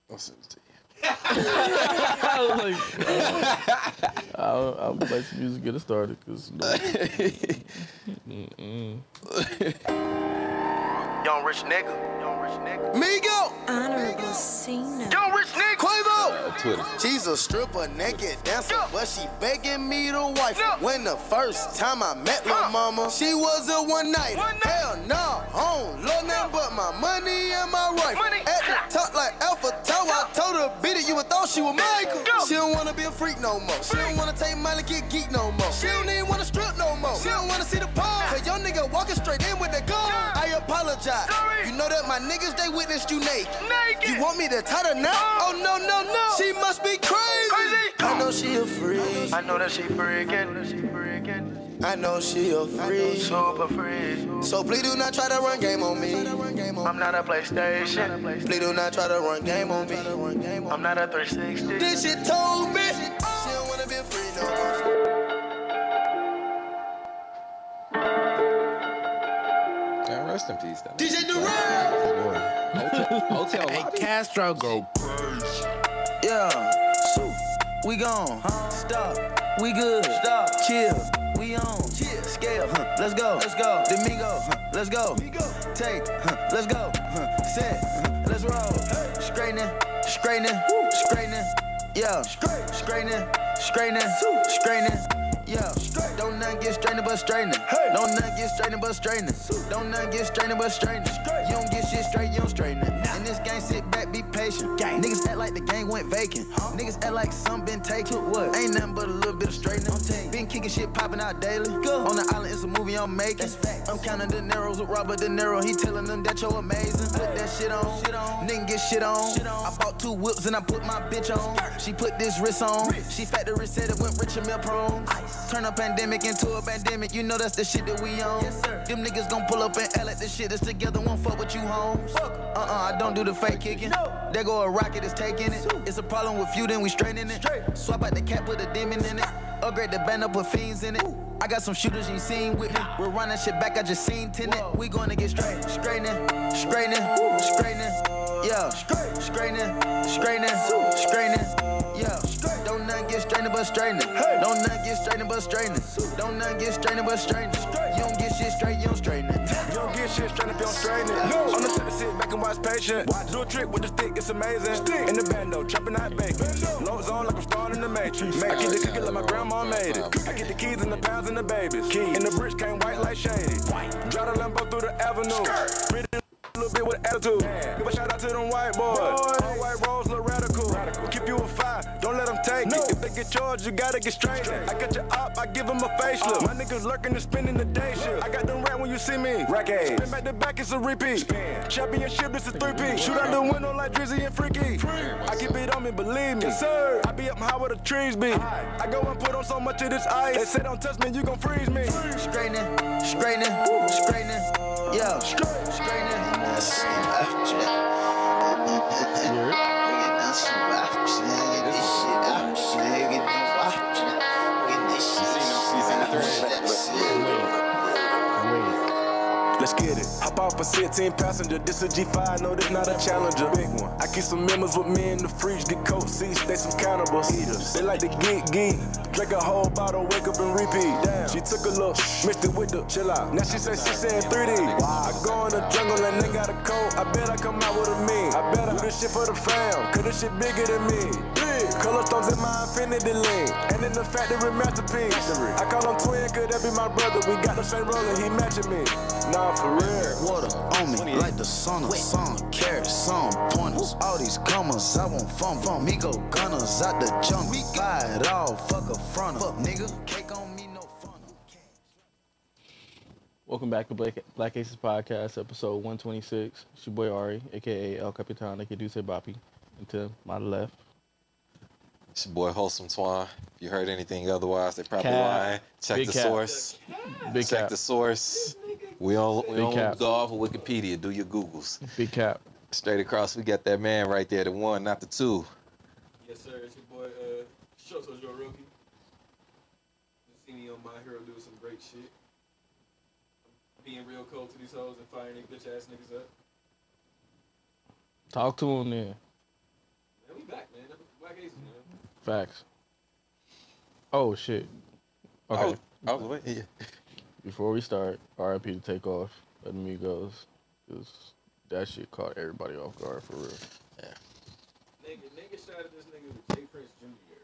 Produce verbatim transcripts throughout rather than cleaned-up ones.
I'll send it to you. I was like, uh, I'll, I'll let the music get it started, cause. No. Mm-mm. Young rich nigga. Young rich nigga. Migo. Honorable Cena. Young rich nigga. Quavo. Uh, Twitter. She's a stripper, naked dancer, Yeah. but she begging me to wife. Yeah. When the first time I met Huh. lil' mama, she was a one night. One night. Hell nah, I don't love nothing but my money and my rifle. Money. At the top like Alpha Tower, I told her beat it, you would thought she was Michael. Go. She don't wanna be a freak no more. She don't wanna take Miley, get geek no more. She don't even wanna strip no more. She don't wanna see the pole. Cause your nigga walking straight in with the gun. Yeah. I apologize. Sorry. You know that my niggas, they witnessed you naked. Naked. You want me to tie her now? Oh no, no, no. She must be crazy. Crazy. I know she a freak. I know that she freaking. She freaking. I know she a freak. Super free. So please do not try to run game on me. I'm not a PlayStation. Please do not try to run game on me. I'm not a three sixty. This shit told me she don't wanna be free no more. Yeah, rest in peace, though. D J Durant. Hotel, hotel Hey, lobby. Castro go. Yeah. So we gone. Stop. We good. Stop. Chill. We on. Chill. Scale. Huh. Let's go. Let's go. Domingo. Huh. Let's go. Take. Huh. Let's go. Huh. Set. Huh. Let's roll. Straightening. Straightening. Straightening. Yeah. Straightening. Straightening. Straightening. Yeah. Don't nothing get straightening but straightening. Don't nothing get straightening but straightening. Don't nothing get straightening but straightening. You don't get shit straight, you don't straighten it. In this game, sit back, be patient. Niggas act like the game went vacant. Niggas act like some been taken. What? Ain't nothing but a little bit of straightening. Been kicking shit popping out daily. On the island, it's a movie I'm making. I'm counting the Neros with Robert De Niro. He telling them that you're amazing. Put that shit on. Nigga get shit on. I bought two whips and I put my bitch on. She put this wrist on. She factory said it went rich and meal prone. Turn a pandemic into a pandemic. You know that's the shit that we on. Them niggas gon' pull up and L at the shit that's together. Won't fuck with you homes. Uh-uh, I don't do the fake kicking. There go a rocket, it's taking it. It's a problem with you, then we straightening it. Swap out the cap, put a demon in it. Upgrade the band up with fiends in it. I got some shooters you seen with me. We'll run that shit back, I just seen tenant. We gonna get straight, straightening, straightening, straightening. Yeah, straightening, straightening, straightening. Yeah, don't nothing get straightening but straightening. Don't nothing get straightening but straightening. Don't nothing get straightening but straightening. You don't get shit straight, you don't straighten it. You don't get shit straight if you don't straighten it. No. On the set to sit back and watch patient. Do a trick with the stick, it's amazing. Stick. In the bando, chopping out bacon. Low zone like I'm starting the matrix. I get the cookie like my grandma made it. I get the keys and the pounds and the babies. Keys. And the bricks came white like shady. Drive the Lambo through the avenue. Pretty a little bit with attitude. Give a shout out to them white boys. All white rolls look radical. radical. Keep you a fire, don't let them take no. it. If they get charged, you gotta get straight. I got your up, I give them a facelift. My niggas lurking and spending the day shift. I got them rat when you see me. Rack Spin back to back, it's a repeat. Spin. Championship, this is three-P. Shoot out the window like Drizzy and Freaky. I keep it on me, believe me. Yes, sir. I be up high where the trees be. Aye. I go and put on so much of this ice. They say don't touch me, you gon' freeze me. Straightening, straightening, straightening. Yeah, straightening. Let's get it. Hop off a sixteen passenger. This a G five, no, this not a Challenger. Big one. I keep some members with me in the fridge. Get coat seats, they some cannibals. Eaters. They like to geek geek. Drink a whole bottle, wake up and repeat. Damn. She took a look, mixed it with the chill out. Now she say she saying three D. Wow. I go in the jungle and they got a coat. I bet I come out with a mean. I bet I do this shit for the fam, cause this shit bigger than me. Big. Color stones in my infinity link. And in the factory masterpiece. I call him twin, cause that be my brother. We got the same roller, he matching me. Nah, for real. Water on me like the sun, sun, carrots, some pointers. All these commas, I want fun from me. Go gunners out the jungle. Buy it all, fuck a front up, nigga. Cake on me, no fun. Welcome back to Black, Black Aces Podcast, episode one twenty-six. It's your boy Ari, aka El Capitan, aka Duce Boppy. And to my left, It's your boy Wholesome Twan. If you heard anything otherwise, they probably Cap. lying. Check Big the cap. source. Big Check cap, the source. We don't, we Big don't cap. go off of Wikipedia. Do your Googles. big cap. Straight across, we got that man right there, the one, not the two. Yes, sir. It's your boy, uh, Shoto Joroki. You see me on My Hero doing some great shit. Being real cold to these hoes and firing these bitch ass niggas up. Talk to him then. Black Aces, man. Facts. Oh shit. Okay. Oh, oh wait, yeah. Before we start, R I P to Take Off, Let Me Goes. Cause that shit caught everybody off guard for real. Yeah. Nigga, nigga shot at this nigga with Jay Prince Junior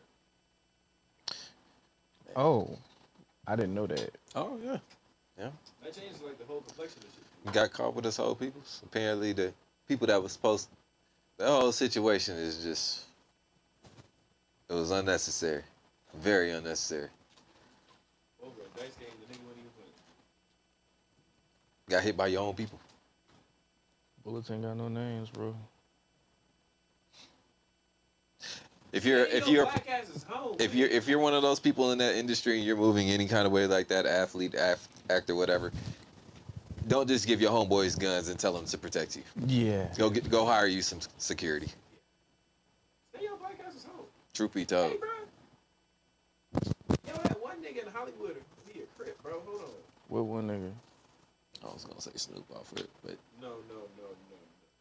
Oh, I didn't know that. Oh yeah. Yeah. That changed like the whole complexion of shit. You got caught with this whole peoples. Apparently, the people that was supposed, the whole situation is just, it was unnecessary, very unnecessary. Over a dice game, the nigga wasn't even playing. Got hit by your own people. Bullets ain't got no names, bro. If you're, Ain't if no you're, black asses home, if man. you're, if you're one of those people in that industry and you're moving any kind of way like that, athlete, af- actor, whatever, don't just give your homeboys guns and tell them to protect you. Yeah. Go get, go hire you some security. Stay your black asses home. Truth be told. Hey, bro. Yo, that one nigga in Hollywood, he a crip, bro. Hold on. What one nigga? I was gonna say Snoop off it, but No, no, no, no, no.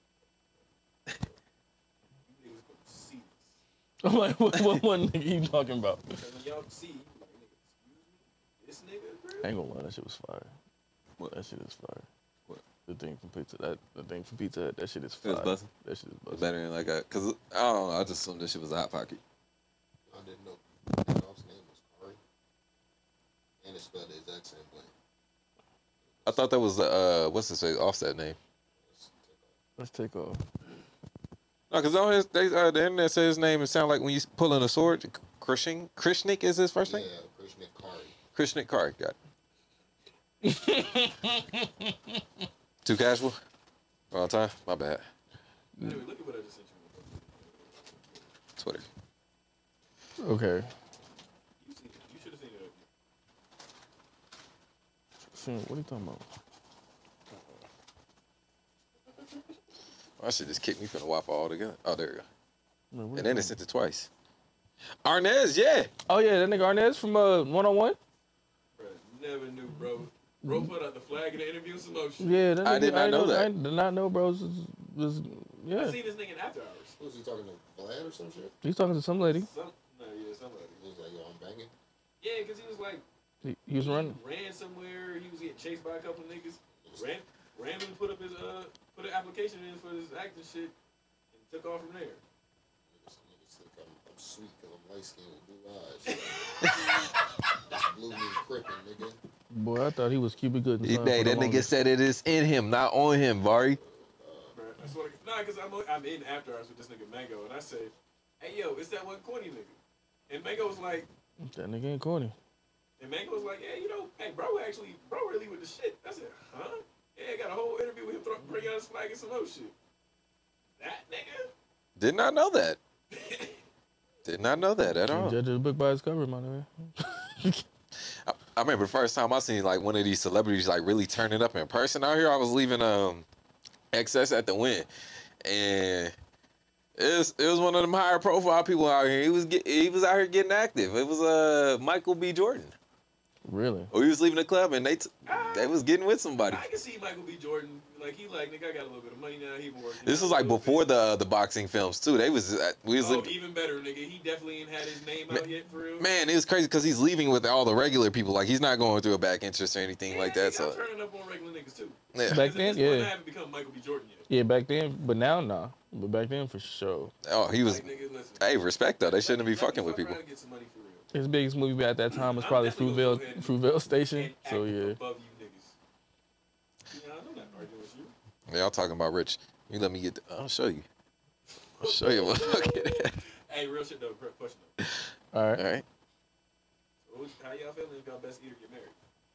You niggas gonna see this. I'm like, what, what one nigga you talking about? Because when y'all see, you like, nigga, excuse me? This nigga, bro? I ain't gonna lie, that shit was fire. What? That shit is fire. What? The thing from Pizza, that the thing from Pizza Hut, that shit is It was fire. busting? That shit is it's busting. better than like a, cause I don't know, I just assumed this shit was a hot pocket. I didn't know Takeoff's name was Kari. And it's spelled the exact same way. I thought that was uh, what's his face, Offset name. Let's take off. No, cause on his, they, uh, the internet says his name. It sounds like when you pulling a sword. Krishnik, Krishnik is his first name. Yeah, Krishna Kari. Krishnik Kari, got it. Too casual? Wrong time? My bad. Anyway, look at what I just sent you. Twitter. Okay. You seen it. You should have seen it. Shit, what are you talking about? I should just kick me from the Wi-Fi altogether. Oh, there you go. Man, what And you then they talking sent it twice. Arnez, yeah. Oh yeah, that nigga Arnez from uh one on one. Bro, never knew, bro. Bro put out the flag in the interview, some more shit. Yeah, that nigga, I did not ain't know that. I did not know, bro. Was, was yeah. I seen this nigga in After Hours. Who was he talking to? Vlad or some shit? He's talking to some lady. Some, no, yeah, somebody. He was like, yo, I'm banging. Yeah, because he was like, He, he was running. ran somewhere. He was getting chased by a couple of niggas. Ran, randomly put up his uh, put an application in for his acting shit, and took off from there. Niggas, niggas think I'm, I'm sweet because I'm light skinned with blue eyes. That's blue mean crippin', nigga. Boy, I thought he was Cuba Gooding. He, son hey, for the that nigga longest. said it is in him, not on him, Vari. Bro, I swear to nah, because I'm, I'm in After Hours with this nigga Mango, and I say, hey, yo, it's that one corny nigga. And Mango was like, That nigga ain't corny. and Mango was like, yeah, you know, hey, bro, actually, bro, really with the shit. I said, huh? Yeah, I got a whole interview with him throw, bringing out his flag and some more shit. That nigga? Did not know that. Did not know that at all. Judge the book by its cover, my nigga. I, I remember the first time I seen like one of these celebrities like really turning up in person out here. I was leaving um Excess at the Win, and it was it was one of them higher profile people out here. He was get, he was out here getting active. It was uh Michael B. Jordan. Really? Or he was leaving the club and they t- they was getting with somebody. I can see Michael B. Jordan, like, he like, nigga, I got a little bit of money now, he been working. This was like before the uh, the boxing films too. They was uh, we was Oh, leaving- even better, nigga. He definitely ain't had his name out yet, for real. man, it was crazy because he's leaving with all the regular people. Like he's not going through a back interest or anything yeah, like that. nigga, So I'm turning up on regular niggas, too. yeah, Back Because at then, this point, I yeah. haven't become Michael B. Jordan yet. Yeah, back then, but now, nah. But back then, for sure. oh he was. Like, nigga, listen. Hey, respect though. They shouldn't be let me fucking with fuck people. around and get some money for real. His biggest movie at that time was I'm probably definitely gonna Fruitvale, go ahead and- Fruitvale Station. And So act yeah. above you niggas. You know, I'm not arguing with you. Yeah, I'm talking about Rich. You let me get. The, I'll show you. I'll show you what. Okay. Hey, real shit though, quick question though. All right. All right. So who's- how y'all feeling if y'all best eater get married?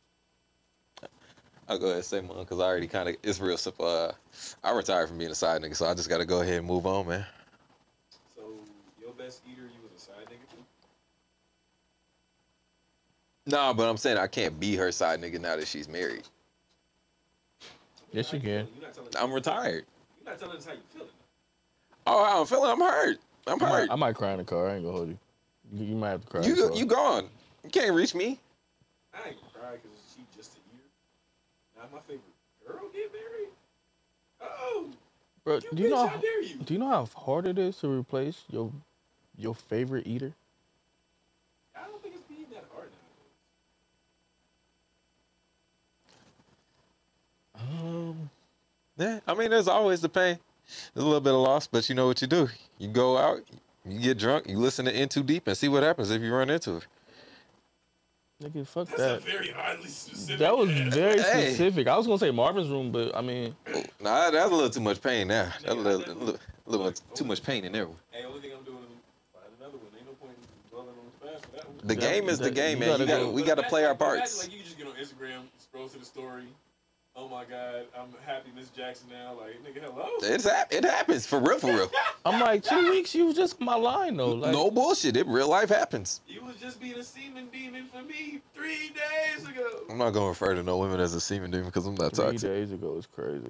I'll go ahead and say mine because I already kind of. It's real simple. Uh, I retired from being a side nigga, so I just got to go ahead and move on, man. So your best eater, you was a side nigga too? No, but I'm saying I can't be her side nigga now that she's married. Yes, you can. You're not telling I'm retired. You're not telling us how you feeling. Oh, how I'm feeling. I'm hurt. I'm I might, hurt. I might cry in the car. I ain't gonna hold you. You, you might have to cry. in the You car. you gone. You can't reach me. I ain't gonna cry because she just a eater. Not my favorite girl get married. Oh, Bro, you do you bitch, know? how dare you? Do you know how hard it is to replace your Your favorite eater? I don't think it's being that hard nowadays. Um, Yeah, I mean, there's always the pain. There's a little bit of loss, but you know what you do. You go out, you get drunk, you listen to In Too Deep and see what happens if you run into it. nigga, fuck That's that. a very highly specific. That was ass. very Hey. specific. I was gonna say Marvin's Room, but I mean, Nah, that's a little too much pain now. That's a Nigga, little, I a little, a little much- too much pain in there. Hey, only thing I'm doing is find another one. Ain't no point in dwelling on the past for that one. The Yeah, game is the that- game, you man. You gotta got go- we But got to imagine, play our like, imagine, parts. Like you just get on Instagram, scroll to the story. Oh my God, I'm happy Miss Jackson now. Like nigga, hello. It's hap- it happens for real, for real. I'm like two weeks. You was just on my line though. Like, No bullshit. It real life happens. You was just being a semen demon for me three days ago. I'm not gonna refer to no women as a semen demon because I'm not three toxic. days ago was crazy,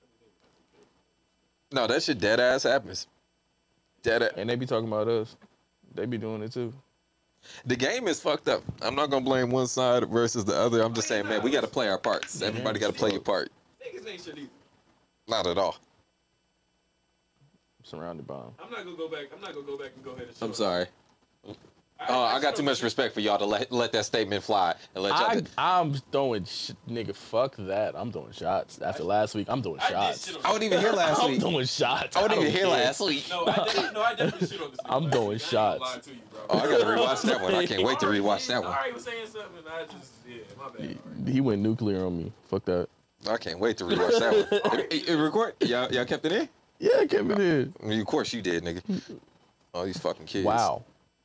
No, that shit dead ass happens. Dead ass. and they be talking about us. They be doing it too. The game is fucked up. I'm not gonna blame one side versus the other. I'm just saying, man, we got to play our parts. Everybody got to play your part. Niggas ain't shit either. Not at all. Surrounded by them. I'm not gonna go back. I'm not gonna go back and go ahead and show I'm up. sorry. Oh, I got too much respect for y'all to let let that statement fly and let y'all. I, I'm throwing sh- nigga. Fuck that. I'm throwing shots. After last week, I'm throwing I did shots. shit on I wasn't even here last I'm week. throwing shots. I wasn't don't even here care. last week. No, I did, no, I definitely shit on this. nigga I'm last throwing week. I ain't gonna shots. lie to you, bro. Oh, I gotta rewatch that one. I can't wait to rewatch that one. Ari was saying something, and I just yeah, my bad. He, he went nuclear on me. Fuck that. I can't wait to rewatch that one. It, it, it record? Y'all, y'all kept it in? Yeah, Kevin did. I mean, of course you did, nigga. All these fucking kids. Wow.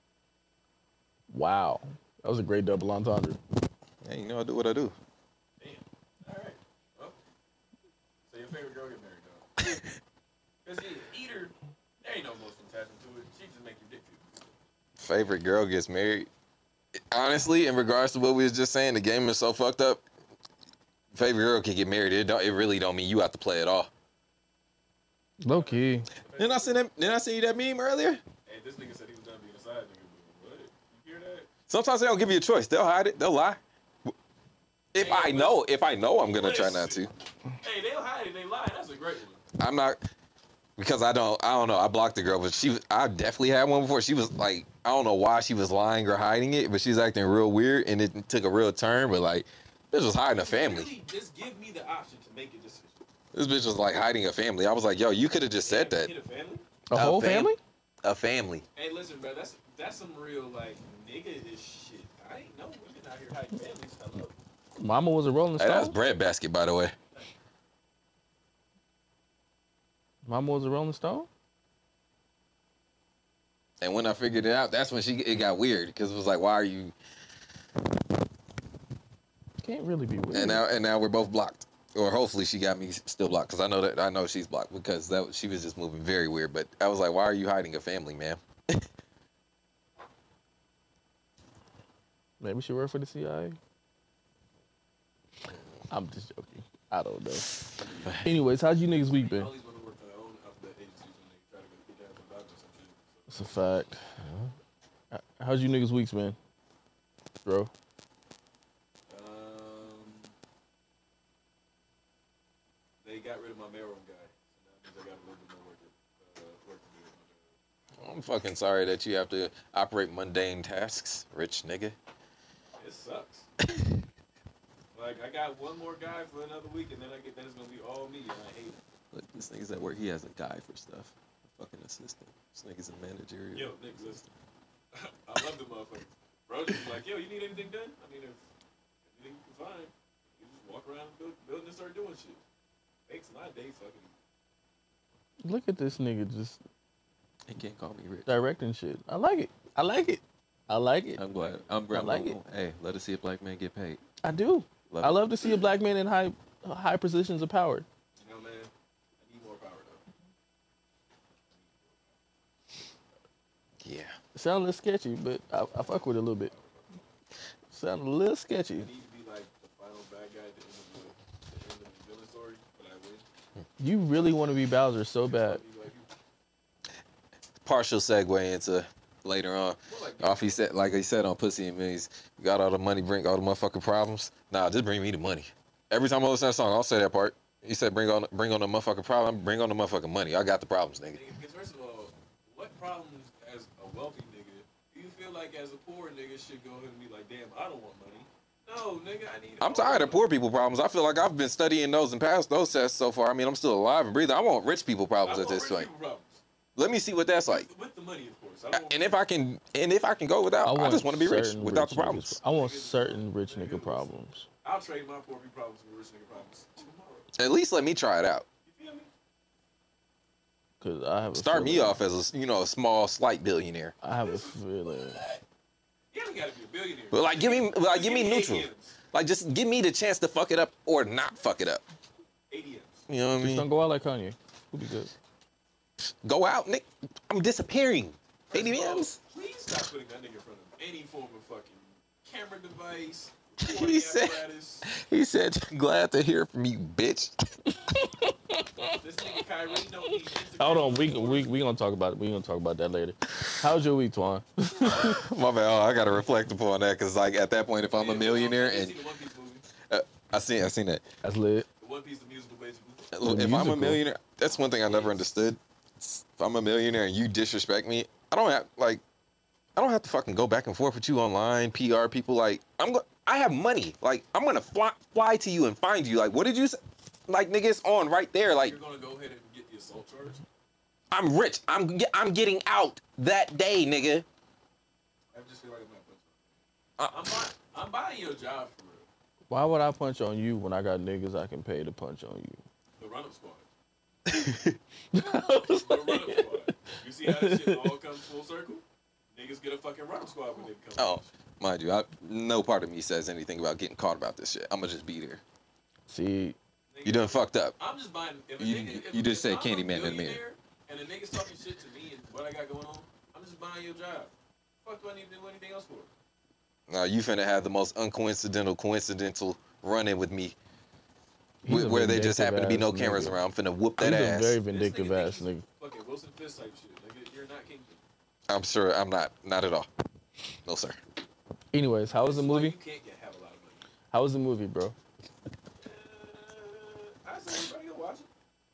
Wow. That was a great double entendre. Hey, you know I do what I do. Damn. All right. Well, so your favorite girl get married though? Cause yeah, eater, there ain't no emotional attachment to it. She just make your dick feel good. Favorite girl gets married. Honestly, in regards to what we was just saying, the game is so fucked up. Favorite girl can get married. It don't. It really don't mean you have to play it all. Low key. Didn't I send that? Didn't I send you that meme earlier? Hey, this nigga said he was done being a side nigga, but what? You hear that? Sometimes they don't give you a choice. They'll hide it. They'll lie. If I know, if I know, I'm gonna try not to. Hey, they'll hide it. They lie. That's a great one. I'm not because I don't. I don't know. I blocked the girl, but she. was- I definitely had one before. She was like, I don't know why she was lying or hiding it, but she's acting real weird, and it took a real turn. But like, this was hiding a family. Really, just give me the option to make a decision. This bitch was like hiding a family. I was like, yo, you could have just said that. Hit a family? A A whole fam- family? A family. Hey, listen, bro. That's that's some real like nigga is shit. I ain't know women out here hiding families. Hello. Mama was a Rolling Hey, that's Stone. breadbasket, by the way. Mama was a Rolling Stone. And when I figured it out, that's when she it got weird because it was like, why are you? Can't really be weird. And now and now we're both blocked, or hopefully she got me still blocked because I know that I know she's blocked because that she was just moving very weird. But I was like, why are you hiding a family, man? Maybe she worked for the C I A. I'm just joking. I don't know. Anyways, how's you niggas week been? All these women work for their own alphabet agencies when they try to go get down to the doctor or some shit. It's a fact. H- How's you niggas weeks been, bro? Um, they got rid of my mailroom guy, so now that means I got a little bit more work to, uh, work to do with my job. I'm fucking sorry that you have to operate mundane tasks, rich nigga. It sucks. Like I got one more guy for another week, and then I get then it's gonna be all me, and I hate it. Look, this nigga's at work. He has a guy for stuff. A fucking assistant. This nigga's a managerial. Yo, niggas, listen. I love the motherfuckers. Bro, just be like, yo, you need anything done? I mean, if anything you can find, you just walk around the build, building and start doing shit. Makes my day fucking. Look at this nigga just He can't call me rich. directing shit. I like it. I like it. I like it. I'm glad. I'm glad. I like it. Hey, let us see a black man get paid. I do. Love I it. love to see a black man in high high positions of power. You know, man, I need more power though. Yeah. It sounds a little sketchy, but I, I fuck with it a little bit. Sound a little sketchy. I need to be like the final bad guy at the end of the, the end of the villain story, but I win. You really want to be Bowser so bad. Be like, Partial segue into later on. Off he said, like he said on Pussy and Millions, you got all the money, bring all the motherfucking problems. Nah, just bring me the money. Every time I listen to that song, I'll say that part. He said, bring on, bring on the motherfucking problem, bring on the motherfucking money. I got the problems, nigga. Because first of all, what problems as a wealthy nigga, do you feel like as a poor nigga should go ahead and be like, damn, I don't want money? No, nigga, I need. I'm tired of poor people problems. I feel like I've been studying those and passed those tests so far. I mean, I'm still alive and breathing. I want rich people I problems want at this rich point. people problems. Let me see what that's like. With the money, of course. I don't want And if I can, and if I can go without, I, just want to be rich certain without the rich problems. niggas- I want certain rich nigga problems. I'll trade my poor people problems for rich nigga problems tomorrow. At least let me try it out. You feel me? Cause I have a Start me feeling- off as a, you know, a small, slight billionaire. I have a feeling. You ain't gotta be a billionaire. But like, give me, like, give me neutral. A T Ms. Like, just give me the chance to fuck it up or not fuck it up. A T Ms. You know what I Just don't mean? go out like Kanye. We'll be good. Go out, Nick. I'm disappearing. First A of all, D Ms. please stop putting that nigga in front of any form of fucking camera device. He recording said- apparatus. He said, "Glad to hear from you, bitch." This nigga Kyrie don't need Instagram. Hold on, we we we gonna talk about it. We gonna talk about that later. How's your week, Twan? My bad. Oh, I gotta reflect upon that because, like, at that point, if I'm a millionaire You and seen the One Piece movie? uh, I seen, I seen that. That's lit. The One Piece, the musical, basically. Look, The if I'm a musical. millionaire, that's one thing I never understood. If I'm a millionaire and you disrespect me, I don't have like, I don't have to fucking go back and forth with you online, P R people. Like, I'm go- I have money. Like, I'm gonna fly fly to you and find you. Like, what did you say? Like, nigga, it's on right there. Like, You're gonna go ahead and get the assault charge. I'm rich. I'm ge- I'm getting out that day, nigga. I just feel like I'm not punching. Uh, I'm buying, I'm buying your job for real. Why would I punch on you when I got niggas I can pay to punch on you? The run-up squad. The run-up squad. You see how this shit all comes full circle? Niggas get a fucking run-up squad when they come. Oh, mind you, I, no part of me says anything about getting caught about this shit. I'm gonna just be there. See, You done fucked up. I'm just buying. If a You- nigga, if, you just if said I'm a Candyman in a minute. billionaire And the niggas talking shit to me and what I got going on, I'm just buying your job. Fuck, do I need to do anything else for? Now you finna have the most uncoincidental, coincidental run-in with me, He's wh- a where there just happen to be no vindictive-ass cameras nigga. around. I'm finna whoop he's that a ass. very This vindictive nigga ass thinks nigga. he's Fucking Wilson Fisk type shit. Nigga, you're not Kingpin. I'm sure I'm not. Not at all. No, sir. Anyways, how was the It's like movie? You can't get, have a lot of money. How was the movie, bro? Uh, I say everybody go watch it.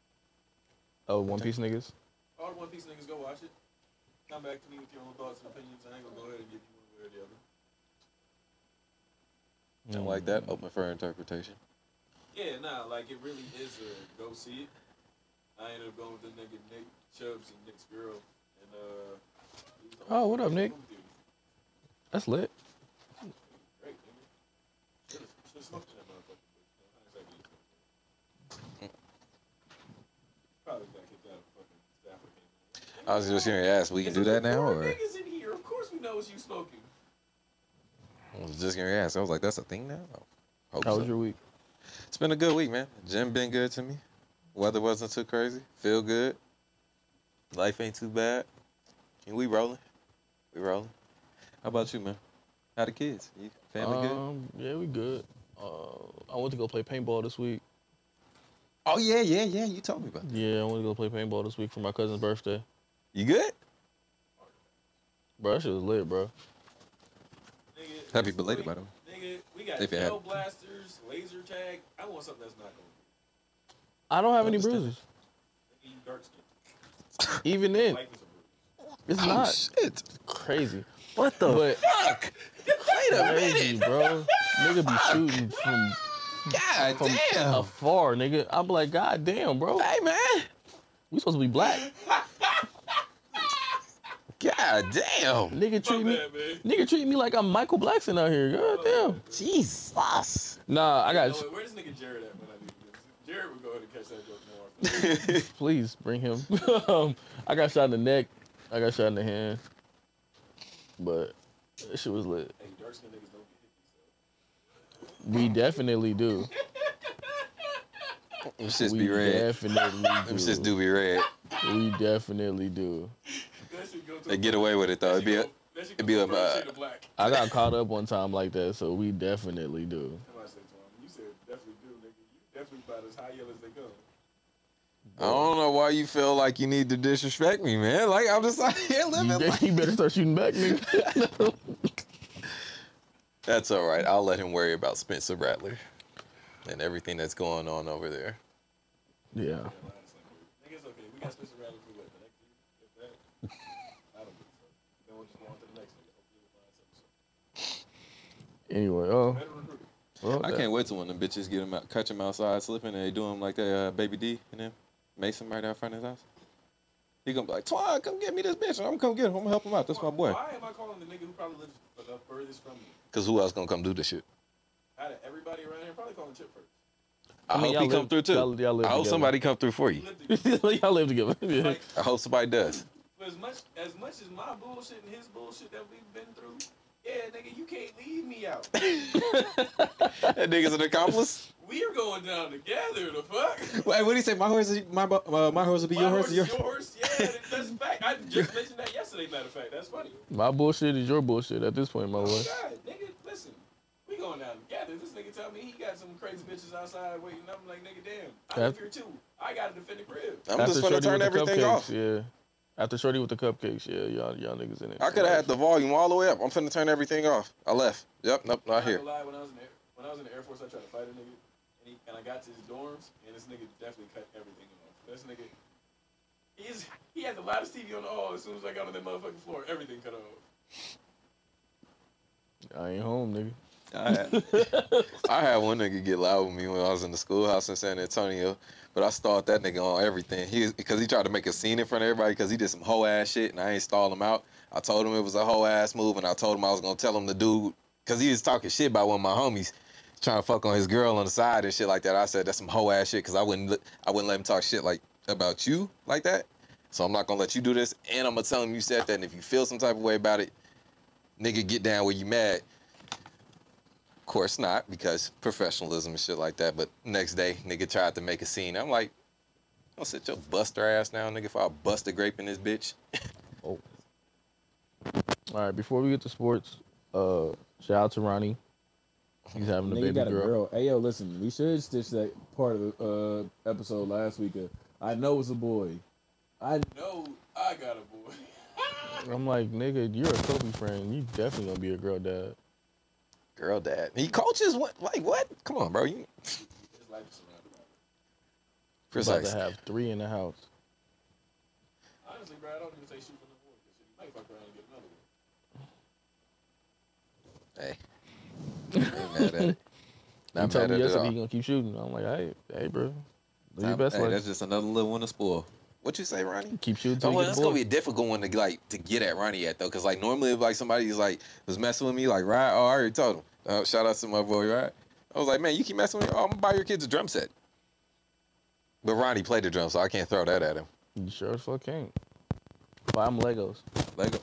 Oh, One Piece niggas. All the One Piece niggas go watch it. Come back to me with your own thoughts and opinions. I ain't gonna go ahead and give you one way or the other. Don't like that. Open for interpretation. Yeah, nah, like it really is a go see it. I ended up going with the nigga Nick Chubbs and Nick's girl. And uh he was the Oh, only what up, one Nick? movie theater. That's lit. Great, nigga. Should've, should've smoked in that motherfucker. But, you know, hindsight being smoked. Probably got kicked out of fucking Stafford game. I was just gonna ask, we can do that now, Four or niggas in here. Of course we know it's you smoking. I was just gonna ask. I was like, that's a thing now. Oh, hope How so. was your week? It's been a good week, man. Gym been good to me. Weather wasn't too crazy. Feel good. Life ain't too bad. And we rolling. We rolling. How about you, man? How the kids? You family good? Um, yeah, we good. Uh, I went to go play paintball this week. Oh yeah, yeah, yeah. You told me about that. Yeah, I went to go play paintball this week for my cousin's birthday. You good? Bro, that shit was lit, bro. Nigga, Happy this belated, week, by the way. Nigga, we got If you're gel happy. blasters, laser tag. I want something that's not going to I don't have any Understand. bruises. be dark skin. Even then, Life is a bruise. it's Oh not shit! crazy. What the But fuck? Wait a crazy, minute! bro. Nigga be shooting from God from damn! afar, nigga. I'm like, God damn, bro. Hey man! We supposed to be black. God damn! Nigga My treat me, bad, man. nigga treat me like I'm Michael Blackson out here. God damn. Jesus! Nah, I You got. know what, where does nigga Jared at when I need this? Jared would go ahead and catch that joke more. Please bring him. um, I got shot in the neck. I got shot in the hand. But that shit was lit. Hey, dark skin niggas don't get hit. We definitely do. Them shits we be red. definitely Them do. shits do be red. We definitely do. That shit go to They a get black- away with it though. that It'd be a, shit go- that shit it'd go be to a, first uh, shade of black. I got caught up one time like that, so we definitely do. Come on, say to him. You said definitely do, nigga. You definitely about as high yellow as they go. I don't know why you feel like you need to disrespect me, man. Like I'm just out here You, living. be- Like... you better start shooting back, nigga. That's all right. I'll let him worry about Spencer Rattler and everything that's going on over there. yeah. Yeah, line is like, nigga, it's okay. We got Spencer Rattler for what, the next year? If that? I don't give a fuck. Anyway, oh, Better recruit. well, I that- can't wait till when them bitches get him out, catch him outside slipping, and they do him like they uh, Baby D and them Mason right out in front of his house. He gonna be like, Twan, come get me this bitch. I'm gonna come get him. I'm gonna help him out. That's my boy. Why am I calling the nigga who probably lives the furthest from me? Cause who else gonna come do this shit? Out of everybody around here, probably calling Chip first. I, mean, hope y'all he come live- through too. y'all- y'all live I hope together. somebody come through for you. He lived together. Y'all live together. Yeah. Like, I hope somebody does. for as much as much as my bullshit and his bullshit that we've been through, yeah, nigga, you can't leave me out. That nigga's an accomplice. We are going down together. The fuck? Wait, what do you say? My horse, is, my bu- uh, my horse will be My your horse horse. is Your your horse. Yeah, that's a fact. I just mentioned that yesterday. Matter of fact, that's funny. My bullshit is your bullshit at this point, my Oh boy. God, nigga, listen, we going down together. This nigga tell me he got some crazy bitches outside waiting. I'm like, nigga, damn, I live here too. I gotta defend the crib. I'm After just gonna Shorty turn with the everything cupcakes, off. Yeah. After Shorty with the cupcakes, yeah, y'all, y'all niggas in it. I could have had the volume all the way up. I'm finna turn everything off. I left. Yep, nope, not I'm here. gonna lie, when I was in the Air, when I was in the Air Force, I tried to fight a nigga, and, he, and I got to his dorms, and this nigga definitely cut everything off. This nigga, he's he had the loudest T V on the hall. As soon as I got on that motherfucking floor, everything cut off. I ain't home, nigga. I had, I had one nigga get loud with me when I was in the schoolhouse in San Antonio, but I stalled that nigga on everything. He because he tried to make a scene in front of everybody because he did some hoe ass shit, and I ain't stalled him out. I told him it was a hoe ass move, and I told him I was gonna tell him the dude because he was talking shit about one of my homies trying to fuck on his girl on the side and shit like that. I said that's some hoe ass shit because I wouldn't let- I wouldn't let him talk shit like about you like that. So I'm not gonna let you do this, and I'm gonna tell him you said that. And if you feel some type of way about it, nigga, get down where you mad. Of course not, because professionalism and shit like that. But next day, nigga tried to make a scene. I'm like, don't sit your buster ass down, nigga, if I bust a grape in this bitch. All right, before we get to sports, uh, shout out to Ronnie. He's having a Nigga baby got a girl. girl. Hey yo, listen, we should stitch that part of the uh, episode last week. Of, I know it's a boy. I No, I got a boy. I'm like, nigga, you're a Kobe friend. You definitely gonna be a girl dad. Girl dad. He coaches what? Like what? Come on, bro. You His life is surrounded by it. He's about precise. to have three in the house. Honestly, bro, I don't even say shoot for no more. Because he might fuck around and get another one. Hey, ain't mad at it. He Not told mad me at it at yesterday all. he gonna keep shooting. I'm like, hey, hey, bro, live your Nah, best hey, life. that's just another little one to spoil. What you say, Ronnie? Keep shooting Oh, till well, you that's get gonna bored. be a difficult one to like to get at Ronnie at though, cause like normally if like somebody's like was messing with me, like right, oh I already told him. Uh, shout out to my boy, right? I was like, man, you keep messing with me. Oh, I'm gonna buy your kids a drum set. But Ronnie played the drum, so I can't throw that at him. You sure as fuck can't. Buy them Legos. Lego.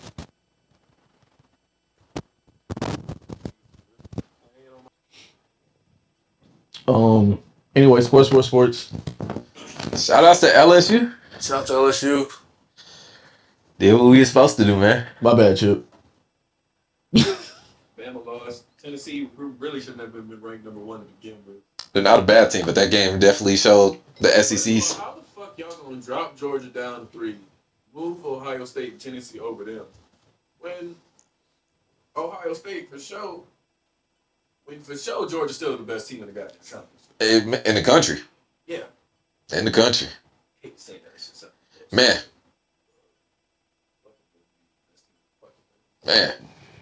Um. Anyway, sports, sports, sports. Shout outs to L S U. Shout out to L S U. Did what we were supposed to do, man. My bad, Chip. Bama lost. Tennessee really shouldn't have been ranked number one to begin with. They're not a bad team, but that game definitely showed the S E C's. How the fuck y'all gonna drop Georgia down three, move Ohio State and Tennessee over them, when Ohio State for sure, when for sure Georgia's still the best team in the goddamn conference. In the country. Yeah, In the country. I hate to say that. It's just something. Man. Man.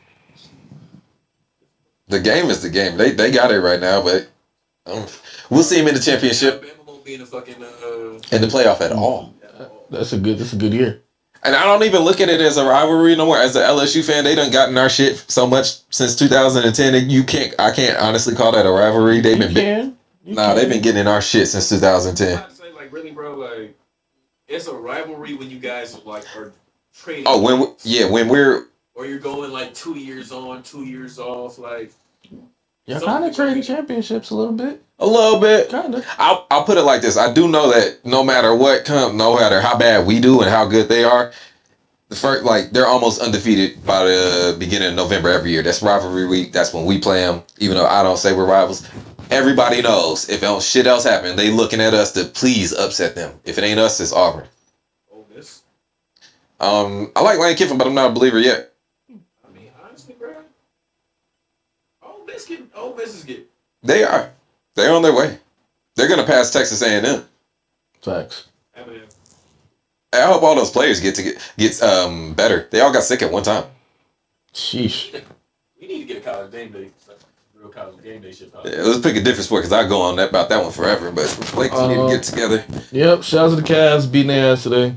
The game is the game. They they got it right now, but um, we'll see him in the championship Alabama won't be in the fucking uh, and the playoff at all. That's a good. That's a good year. And I don't even look at it as a rivalry no more. As an L S U fan, they done gotten our shit so much since two thousand ten. That you can't. I can't honestly call that a rivalry. They've You been. can. You Nah, can. they've been getting in our shit since two thousand ten. I'd say like really, bro, like it's a rivalry when you guys like are trading. Oh, when we, yeah, when we're or you're going like two years on, two years off, like. You're kind of trading championships a little bit. a little bit. Kind of. I'll I'll put it like this. I do know that no matter what come, no matter how bad we do and how good they are, the first like they're almost undefeated by the beginning of November every year. That's rivalry week. That's when we play them. Even though I don't say we're rivals, everybody knows if else shit else happen, they looking at us to please upset them. If it ain't us, it's Auburn. Oh, this. Um, I like Lane Kiffin, but I'm not a believer yet. I mean, honestly, bro. Ole Miss get, Ole Miss is get. They are. They're on their way. They're gonna pass Texas A and M. Facts. I mean, I hope all those players get to get gets um better. They all got sick at one time. Sheesh. we need to get a college game day. So. real college game day shit. Yeah, let's pick a different sport because I go on that about that one forever. But Lakers need to Uh, get together. Yep. Shout out to the Cavs beating their ass today.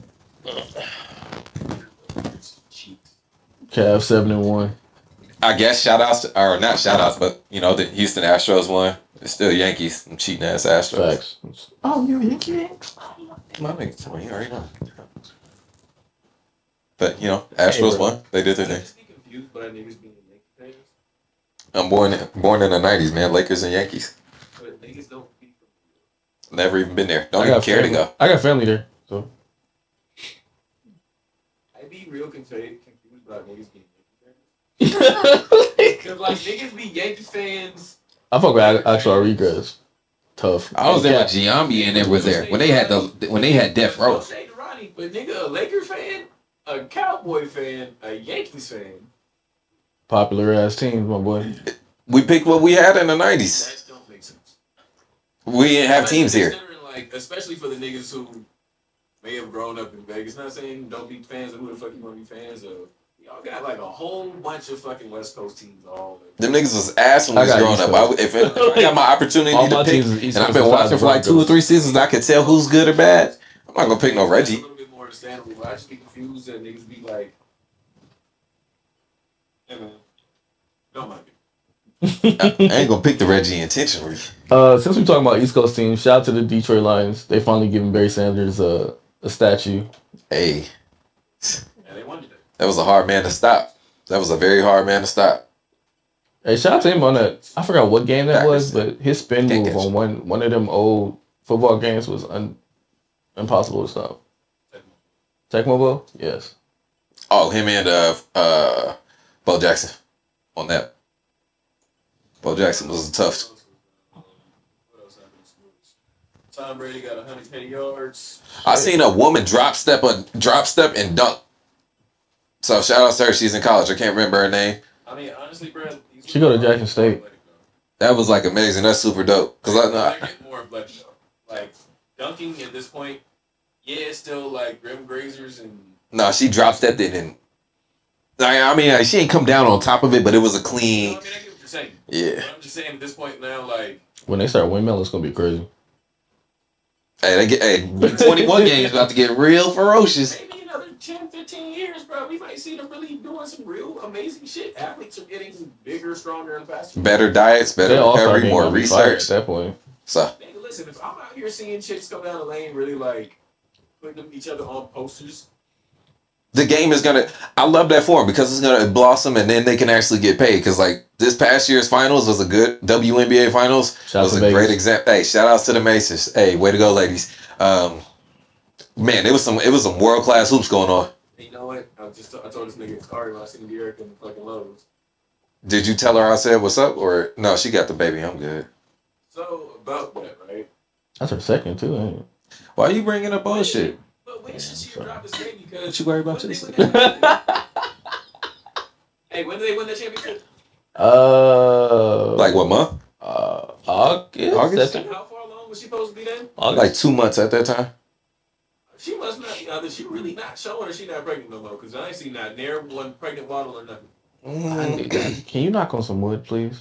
Cavs seven and one. I guess shout outs to, or not shout outs, but you know the Houston Astros won. It's still Yankees. Them cheating ass Astros. Facts. Oh, you a Yankee fan? My nigga, you already know. But you know, Astros Hey, bro. won. They did their I thing. just be confused by niggas being Yankee fans, I'm born born in the nineties, man. Lakers and Yankees. but niggas don't be from Never even been there. Don't I even got care family. to go. I got family there. So I be real confused confused about niggas being Yankee fans. I Cause like niggas be Yankees fans. fuck with actual Rodriguez. Tough. I was there when Giambi and them was there when they had the when they had Death Row. Don't say to Ronnie, but nigga, a Lakers fan, a Cowboy fan, a Yankees fan. Popular ass teams, my boy. We picked what we had in the nineties. That don't make sense. We didn't have teams here. Considering, like, especially for the niggas who may have grown up in Vegas. Not saying don't be fans of who the fuck you want to be fans of. Y'all got like a whole bunch of fucking West Coast teams all. Them niggas was ass when we I was got growing East up. I, Coast. if, it, if I got my opportunity All to my pick, teams is East and I've Coast been besides watching the for like two or Broncos. three seasons, I could tell who's good or bad. I'm not gonna pick no A Reggie. little bit more understandable. But I just be confused and niggas be like, hey man, don't mind me. I, I ain't gonna pick the Reggie intentionally. Uh, since we're talking about East Coast teams, shout out to the Detroit Lions. They finally giving Barry Sanders uh, a statue. Hey, And they won today. that was a hard man to stop. That was a very hard man to stop. Hey, shout out to him on that. I forgot what game that was, Packers. but his spin Can't move catch. on one one of them old football games was un, impossible to stop. Tecmo Bowl? Yes. Oh, him and uh uh Bo Jackson on that. Bo Jackson was tough. What else happened in sports? Tom Brady got one hundred ten yards. I seen a woman drop step a drop step and dunk. So shout out to her. She's in college. I can't remember her name. I mean, honestly, bro. She go to Jackson State. That was like amazing. That's super dope. Cause I know. They're getting more athletic though. Like dunking at this point, yeah, it's still like rim grazers and. No, she drop stepped it and. I, I mean, like, she ain't come down on top of it, but it was a You clean. know, I mean, I get what you're saying. Yeah. But I'm just saying at this point now, like. When they start windmill, it's gonna be crazy. Hey, they get hey twenty-one games about to get real ferocious. Maybe another ten, fifteen years, bro. We might see them really doing some real amazing shit. Athletes are getting bigger, stronger, and faster. Better diets, better They all start recovery, being more on the fire research. at that point. So Nigga, listen, if I'm out here seeing chicks come down the lane really like putting them each other on posters, the game is gonna. I love that for 'em because it's gonna blossom and then they can actually get paid. Because like this past year's finals was a good W N B A finals. Shout out was to a Vegas. great example. Hey, shout outs to the Maces. Hey, way to go, ladies. Um, man, it was some it was some world class hoops going on. you know what? I just I told this nigga Ari when I seen Derek in the fucking Lowe's. Did you tell her I said what's up or no? She got the baby. I'm good. So about that, right? That's her second too, ain't it? Why are you bringing up bullshit? But when should she drop this baby? Because What you worry about when this? they win that- Hey, when did they win the championship? Uh, Like what month? Uh, August. August? September? How far along was she supposed to be then? August. Like two months at that time. She must not. Either she really not showing or she not pregnant no more. Cause I ain't seen not near one pregnant bottle or nothing. I need that. Can you knock on some wood, please?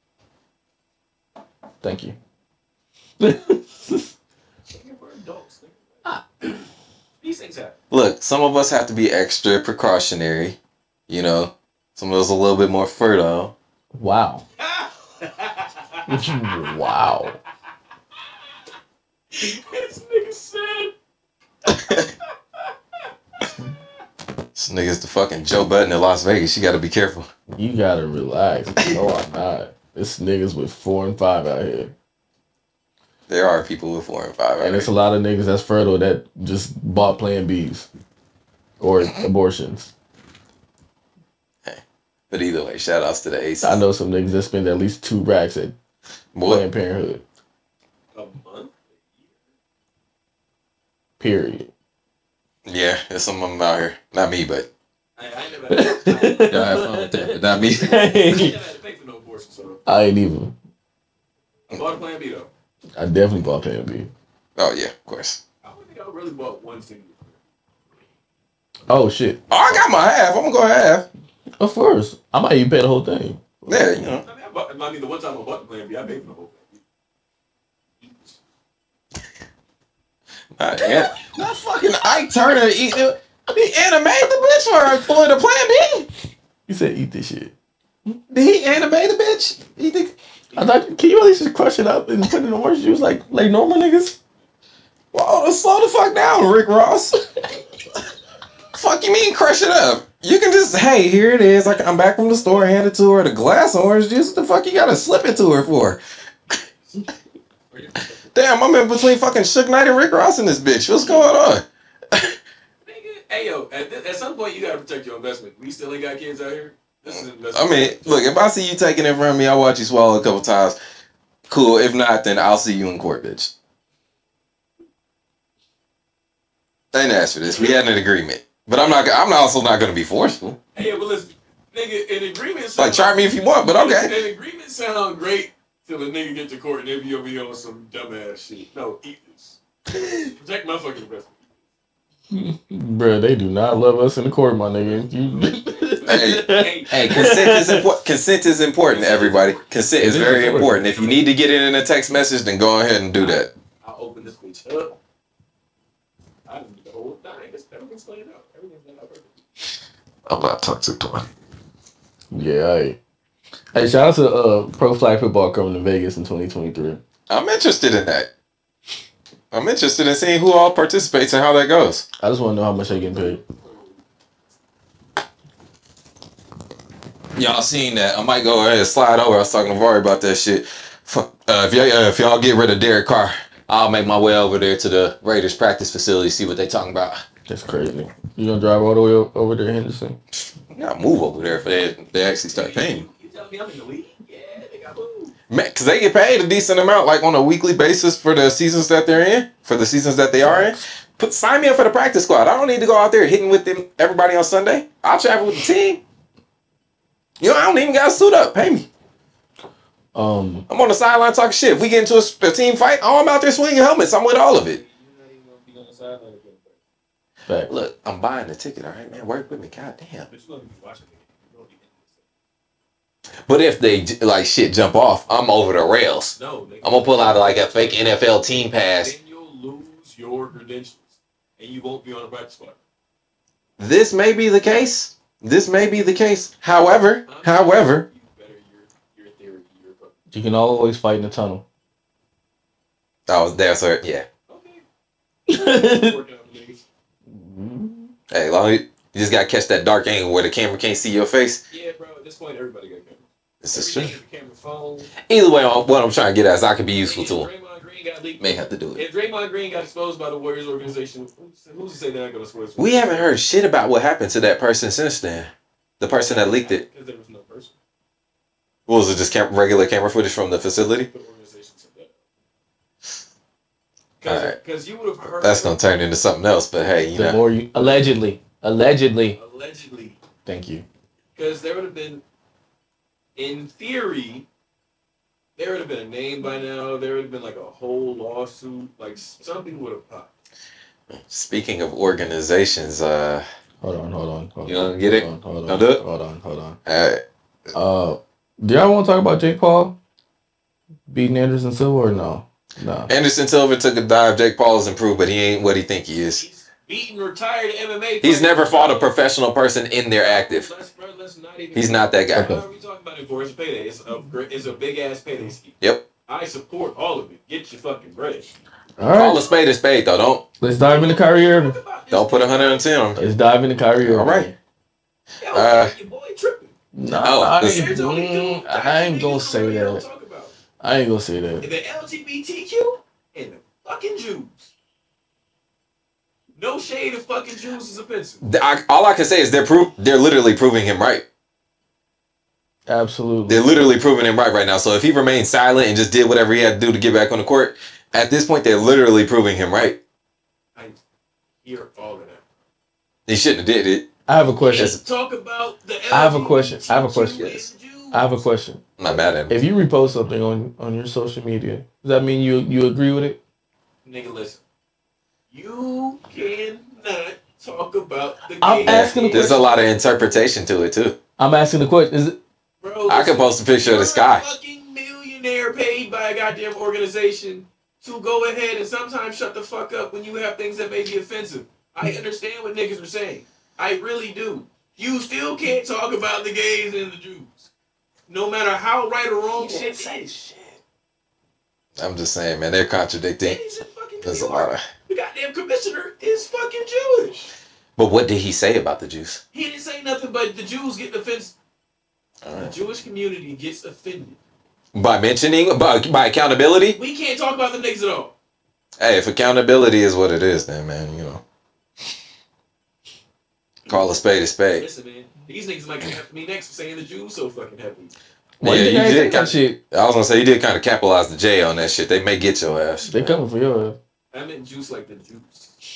Thank you. Nigga, we're adults. Nigga. These things happen. Look, some of us have to be extra precautionary. You know, some of us a little bit more fertile. Wow. Wow. This nigga said. This nigga's the fucking Joe Budden in Las Vegas. You got to be careful. You gotta relax. No, I'm not. This niggas with four and five out here. There are people with four and five. And Right? it's a lot of niggas that's fertile that just bought Plan Bs or abortions. But either way, shout outs to the Aces. I know some niggas that spend at least two racks at Boy, Planned Parenthood. A month? Period. yeah, there's some of them out here. Not me, but I, I never had to, y'all have fun with that. But not me. I never had to pay for no abortion, so I ain't even. I bought a Plan B though. I definitely bought Plan B. Oh yeah, of course. I don't think I really bought one single. Oh shit. Oh, I got my half. I'm gonna go half. Of course. I might even pay the whole thing. Yeah, you know. I mean, I bought, I mean, the one time I bought the Plan B, I paid for the whole Plan B. Uh, yeah. Not fucking Ike Turner. He, he animated the bitch for, for the Plan B. You said eat this shit. Did he animate the bitch? He did. I thought, can you really just crush it up and put it in orange juice like like normal niggas? Well, slow the fuck down, Rick Ross. Fuck you mean crush it up? You can just, hey, here it is. I come back from the store, hand it to her, the glass of orange juice. What the fuck you gotta slip it to her for? Damn, I'm in between fucking Suge Knight and Rick Ross in this bitch. What's going on? Nigga, hey yo, at, th- at some point you gotta protect your investment. We still ain't got kids out here. This is an investment. I mean, look, if I see you taking it from me, I'll watch you swallow a couple times. Cool. If not, then I'll see you in court, bitch. I didn't ask for this. We had an agreement. But I'm not. I'm also not going to be forceful. Hey, yeah, but listen, nigga, an agreement. Sound Like, charge me if you want, but okay. An agreement sound great till a nigga get to court and they be over here on some dumbass shit. No, eat this. Protect my fucking investment. Bruh, they do not love us in the court, my nigga. You... Hey, hey, consent is important. Consent is important, everybody. Consent is very important. If you need to get it in a text message, then go ahead and do that. I'll open this bitch up. I didn't do the whole thing. Everything's laid out. Everything's laid out perfect. I'm not toxic to one. Yeah, I. Hey, shout out to uh, Pro Flag Football coming to Vegas in twenty twenty-three. I'm interested in that. I'm interested in seeing who all participates and how that goes. I just want to know how much they getting paid. Y'all seen that? I might go ahead and slide over. I was talking to Vari about that shit. Fuck, uh, if y'all uh, if y'all get rid of Derek Carr, I'll make my way over there to the Raiders practice facility, see what they talking about. That's crazy. You gonna drive all the way over there, Henderson? You gotta move over there for they they actually start paying you. You telling me I'm in the league? Yeah, they got moved. Man, cause they get paid a decent amount, like on a weekly basis for the seasons that they're in, for the seasons that they are in. Put sign me up for the practice squad. I don't need to go out there hitting with them everybody on Sunday. I'll travel with the team. You know, I don't even gotta suit up. Pay me. Um, I'm on the sideline talking shit. If we get into a, a team fight, oh, I'm out there swinging helmets. I'm with all of it. Fact. Look, I'm buying the ticket. All right, man. Work with me. God damn. But if they like shit jump off, I'm over the rails. No, I'm gonna pull out like a fake N F L team pass. Then you'll lose your credentials, and you won't be on the practice squad. This may be the case. This may be the case. However, however, you can always fight in the tunnel. I was there, sir. Yeah. Hey, long you just gotta catch that dark angle where the camera can't see your face. Yeah, bro. At this point, everybody got cameras. This is true. Camera, phone. Either way, what I'm trying to get at is I can be useful to him. Draymond Green got leaked. May have to do it. If Draymond Green got exposed by the Warriors organization, who's to say they're not gonna expose him? We haven't heard shit about what happened to that person since then. The person that leaked it. Because there was no person. What was it? Just cam- regular camera footage from the facility? The organization said that. Because Alright. because you would have heard. That's gonna turn into something else. But hey, you The know. more you allegedly, allegedly. Allegedly. Thank you. Because there would have been, in theory, there would have been a name by now. There would have been like a whole lawsuit. Like something would have popped. Speaking of organizations, uh, Hold on, hold on. Hold you on, gonna get it? Hold on, hold on, Don't do it? hold on, hold on. All right. Uh, do y'all want to talk about Jake Paul beating Anderson Silva or no? No. Anderson Silva took a dive. Jake Paul is improved, but he ain't what he think he is. He's beaten retired M M A. He's never fighters. fought a professional person in their active. Let's, bro, let's not even, He's not that guy. Okay. What are we talking about it for? It's a payday. It's a, it's a big ass payday scheme. Yep. I support all of it. Get your fucking bread. All Call a right. spade a spade, though. Don't Let's dive into Kyrie Irving. don't put one hundred ten on him. Let's dive into Kyrie Irving. All right. Yo, Uh, your boy tripping. No, Oh, I, this- ain't, mm, I ain't gonna say that. I ain't gonna say that. The L G B T Q and the fucking Jews. No shade of fucking Jews is offensive. I, all I can say is they're pro- they're literally proving him right. Absolutely. They're literally proving him right right now. So if he remained silent and just did whatever he had to do to get back on the court, at this point they're literally proving him right. I hear all of that. He shouldn't have did it. I have a question. Let's talk about the I have a question. I have a question. L G B T Q and I have a question. I'm not mad at him. If you repost something on, on your social media, does that mean you you agree with it? Nigga, listen. You cannot talk about the I'm gay asking a There's a lot of interpretation to it too. I'm asking the question. Is it Bro, I can post a picture of you're the sky. a fucking millionaire paid by a goddamn organization to go ahead and sometimes shut the fuck up when you have things that may be offensive. I understand what niggas are saying. I really do. You still can't talk about the gays and the Jews. No matter how right or wrong shit is. I'm just saying, man, they're contradicting. He's in fucking New There's a York. lot of. The goddamn commissioner is fucking Jewish. But what did he say about the Jews? He didn't say nothing, but the Jews get offended. All The right. Jewish community gets offended. By mentioning, by, by accountability. We can't talk about the niggas at all. Hey, if accountability is what it is, then man, you know, call a spade a spade. Listen, man, these niggas might come after me next for saying the Jews so fucking happy. Why Yeah, you you think I ain't did think that kind shit? I was gonna say you did kind of capitalize the J on that shit. They may get your ass. They coming for your ass. I meant juice like the juice.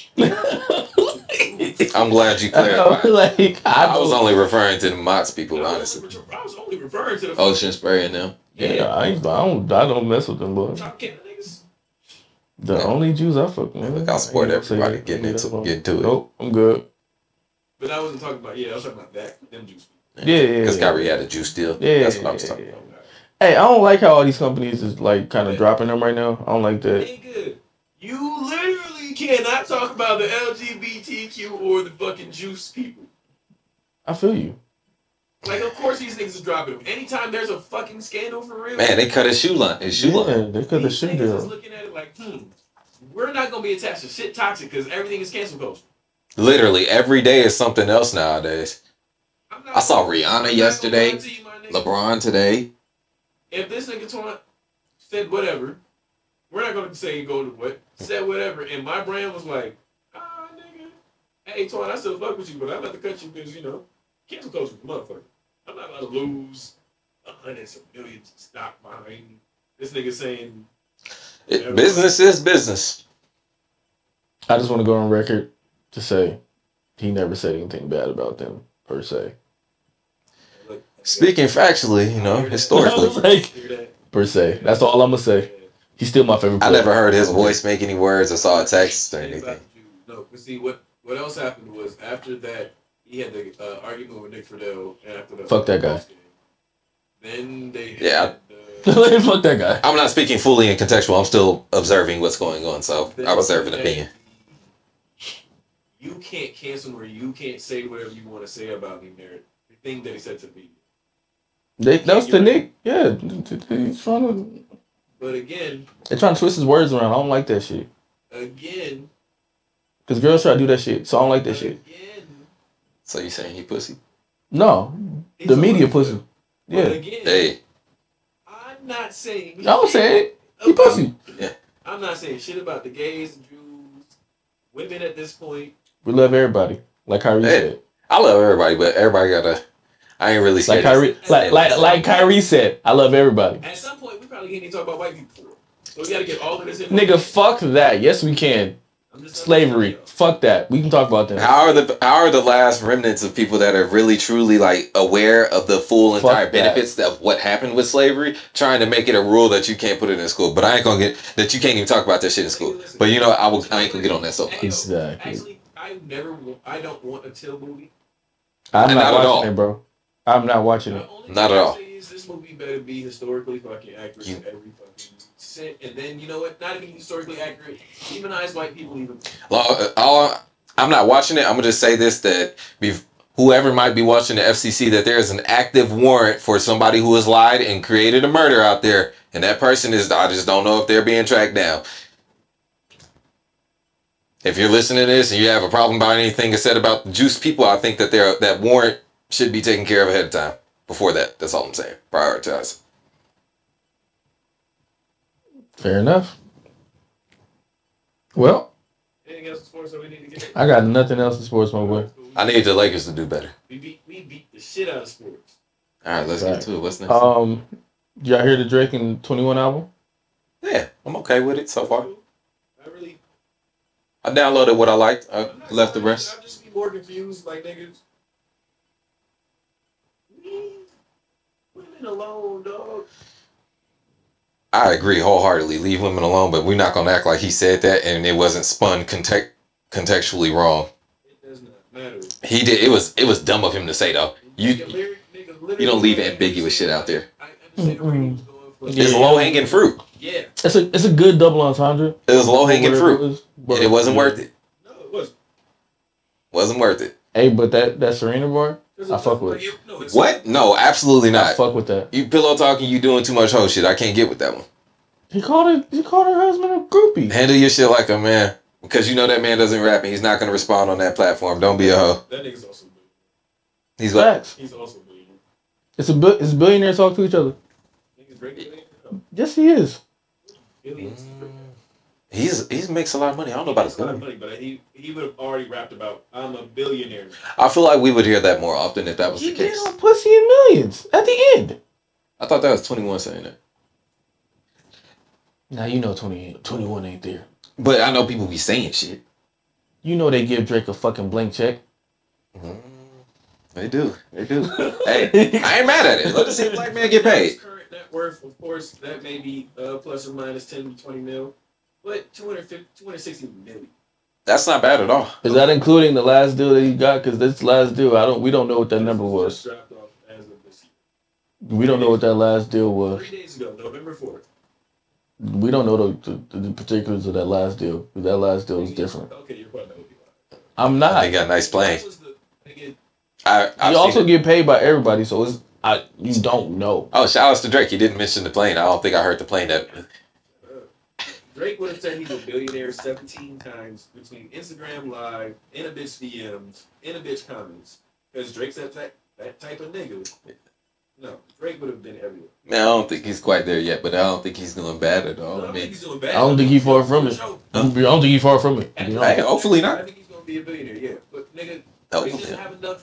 I'm glad you I know, clarified. like I, I was know. only referring to the Mott's people, I was, honestly. only, I was only referring to the Ocean Spray and them. Yeah, I, ain't, I don't. I don't mess with them, boys. Top Canada niggas. The Yeah. only Jews I fuck with. Look, I'll support I ain't gonna everybody say getting that. into Yeah, getting to it. Nope, I'm good. But I wasn't talking about, yeah, I was talking about that. Them juice people. Yeah, yeah. Because yeah. Kyrie had a juice deal. Yeah, That's what I was yeah, talking yeah. about. Hey, I don't like how all these companies is like kind of dropping them right now. I don't like that. Nigga, you literally cannot talk about the L G B T Q or the fucking juice people. I feel you. Like, of course these niggas is dropping them. Anytime there's a fucking scandal for real. Man, they cut his shoe line. His shoe line. Yeah, they could have these shoot niggas is them. looking at it like, hmm, we're not going to be attached to shit toxic because everything is cancel culture. Literally every day is something else nowadays. I'm not I saw gonna- I'm Rihanna not yesterday. gonna lie to you, my nigga. LeBron today. If this nigga Twan said whatever, we're not gonna say go to what said whatever, and my brand was like, ah nigga, hey Twan, I still fuck with you, but I'm about to cut you because you know cancel culture, motherfucker. I'm not about to lose hundreds of millions of stock behind this nigga saying It, business is business. I just want to go on record to say he never said anything bad about them per se. like, Speaking factually, you know, historically, Like, hear that? per se. That's all I'm gonna say. He's still my favorite I player. never heard his voice make any words or saw a text or Say about anything. the Jews. No, but see what what else happened was after that he had the uh, argument with Nick Friedel and after the Fuck that guy. Then they had, Yeah, uh, Fuck that guy. I'm not speaking fully in contextual. I'm still observing what's going on, so I reserve an opinion. You can't cancel or you can't say whatever you want to say about me, Merritt. The thing that he said to me. They, that was the Nick. Yeah, he's trying to. But again, They're trying to twist his words around. I don't like that shit. again, Cause girls try to do that shit, so I don't like that shit. again. So you saying he pussy? No, it's the a media little pussy. bit. Yeah, But again, Hey, I'm not saying. I don't say it. He about- pussy. I'm not saying shit about the gays, the Jews, women at this point. We love everybody, like Kyrie Hey. said. I love everybody, but everybody gotta. I ain't really Like scared. Kyrie, like like like Kyrie said, I love everybody. At some point, we probably can't even talk about white people. So we gotta get all of this in. Nigga, fuck that. Yes, we can. I'm just Slavery. Fuck that. We can talk about that. How are the how are the last remnants of people that are really truly like aware of the full Fuck entire that. benefits of what happened with slavery, trying to make it a rule that you can't put it in school? But I ain't gonna get that you can't even talk about that shit in school. But you know I will. I ain't gonna get on that soapbox. Exactly. Actually, I never. wa- I don't want a Till movie. I'm Not not, at all. watching it, bro. I'm not watching The it. only Not thing at I all. say is this movie better be historically fucking accurate You- to every fucking cent. And then you know what? Not even historically accurate. Demonize white people even. Well, all- I'm not watching it. I'm gonna just say this: that be, whoever might be watching the F C C, that there is an active warrant for somebody who has lied and created a murder out there, and that person is. I just don't know if they're being tracked down. If you're listening to this and you have a problem about anything that's said about the juice people, I think that there that warrant should be taken care of ahead of time. Before that, that's all I'm saying. Prioritize. Fair enough. Well, Anything else in sports that we need to get? I got nothing else in sports, my boy. I need the Lakers to do better. We beat we beat the shit out of sports. All right, let's Right. get to it. What's next? Um, y'all hear the Drake and twenty-one album? yeah, I'm okay with it so far. I really I downloaded what I liked. I I'm not left the gonna lie, rest. I'm just be more confused, like niggas. Leave women alone, dog. I agree wholeheartedly. Leave women alone, but we're not gonna act like he said that and it wasn't spun context contextually wrong. It does not matter. He did. It was it was dumb of him to say though. You Nigga, lyric, nigga, literally You don't leave ambiguous shit out there. I understand where he was going for. It's Yeah. low hanging fruit. Yeah. It's a it's a good double entendre. It was low hanging Whatever fruit, it was, but- and it wasn't worth it. No, it wasn't. Wasn't worth it. Hey, but that that Serena bar, There's I a- fuck with. like, it- no, it's- What? No, absolutely I not. fuck with that. You pillow talking, you doing too much hoe shit. I can't get with that one. He called it. He called her husband a groupie. Handle your shit like a man. Because you know that man doesn't rap and he's not going to respond on that platform. Don't be a hoe. That nigga's also big. He's what? Facts. He's also big. It's a bi- it's billionaires talk to each other. Niggas break it. No, Yes, he is. billions. He's he's makes a lot of money. I don't know about his It's a lot of billion. money, but he he would have already rapped about I'm a billionaire. I feel like we would hear that more often if that was He the did case. on Pussy in Millions at the end. I thought that was twenty-one saying that. Now you know twenty, twenty-one ain't there. But I know people be saying shit. You know they give Drake a fucking blank check. Mm, they do. They do. Hey, I ain't mad at it. Let the see black man get paid. His current net worth, of course, that may be uh, plus or minus ten to twenty mil, but two hundred fifty, two hundred sixty million. That's not bad at all. Is that including the last deal that he got? Because this last deal, I don't. We don't know what that number was. Just dropped off as of this year. We don't know what that last deal was. Three days ago, November fourth. We don't know the, the, the particulars of that last deal. 'Cause that last deal was different. Okay, you're probably not. I'm not. They got a nice plane. That was the, nigga, I, I've You also seen it. get paid by everybody, so it's I. You don't know. Oh, shout outs to Drake. He didn't mention the plane. I don't think I heard the plane that. Drake would have said he's a billionaire seventeen times between Instagram Live, in a bitch D Ms, in a bitch comments. Because Drake's that, that that type of nigga. No, Drake would have been everywhere. Man, I don't think he's quite there yet, but I don't think he's doing bad at all. No, I I don't mean, think he's doing bad. I don't think he far from it. Show. I don't think he's far from it. to be hey, honest. hopefully I not. think he's gonna be a billionaire, yeah. But nigga, Drake Hopefully. doesn't have enough.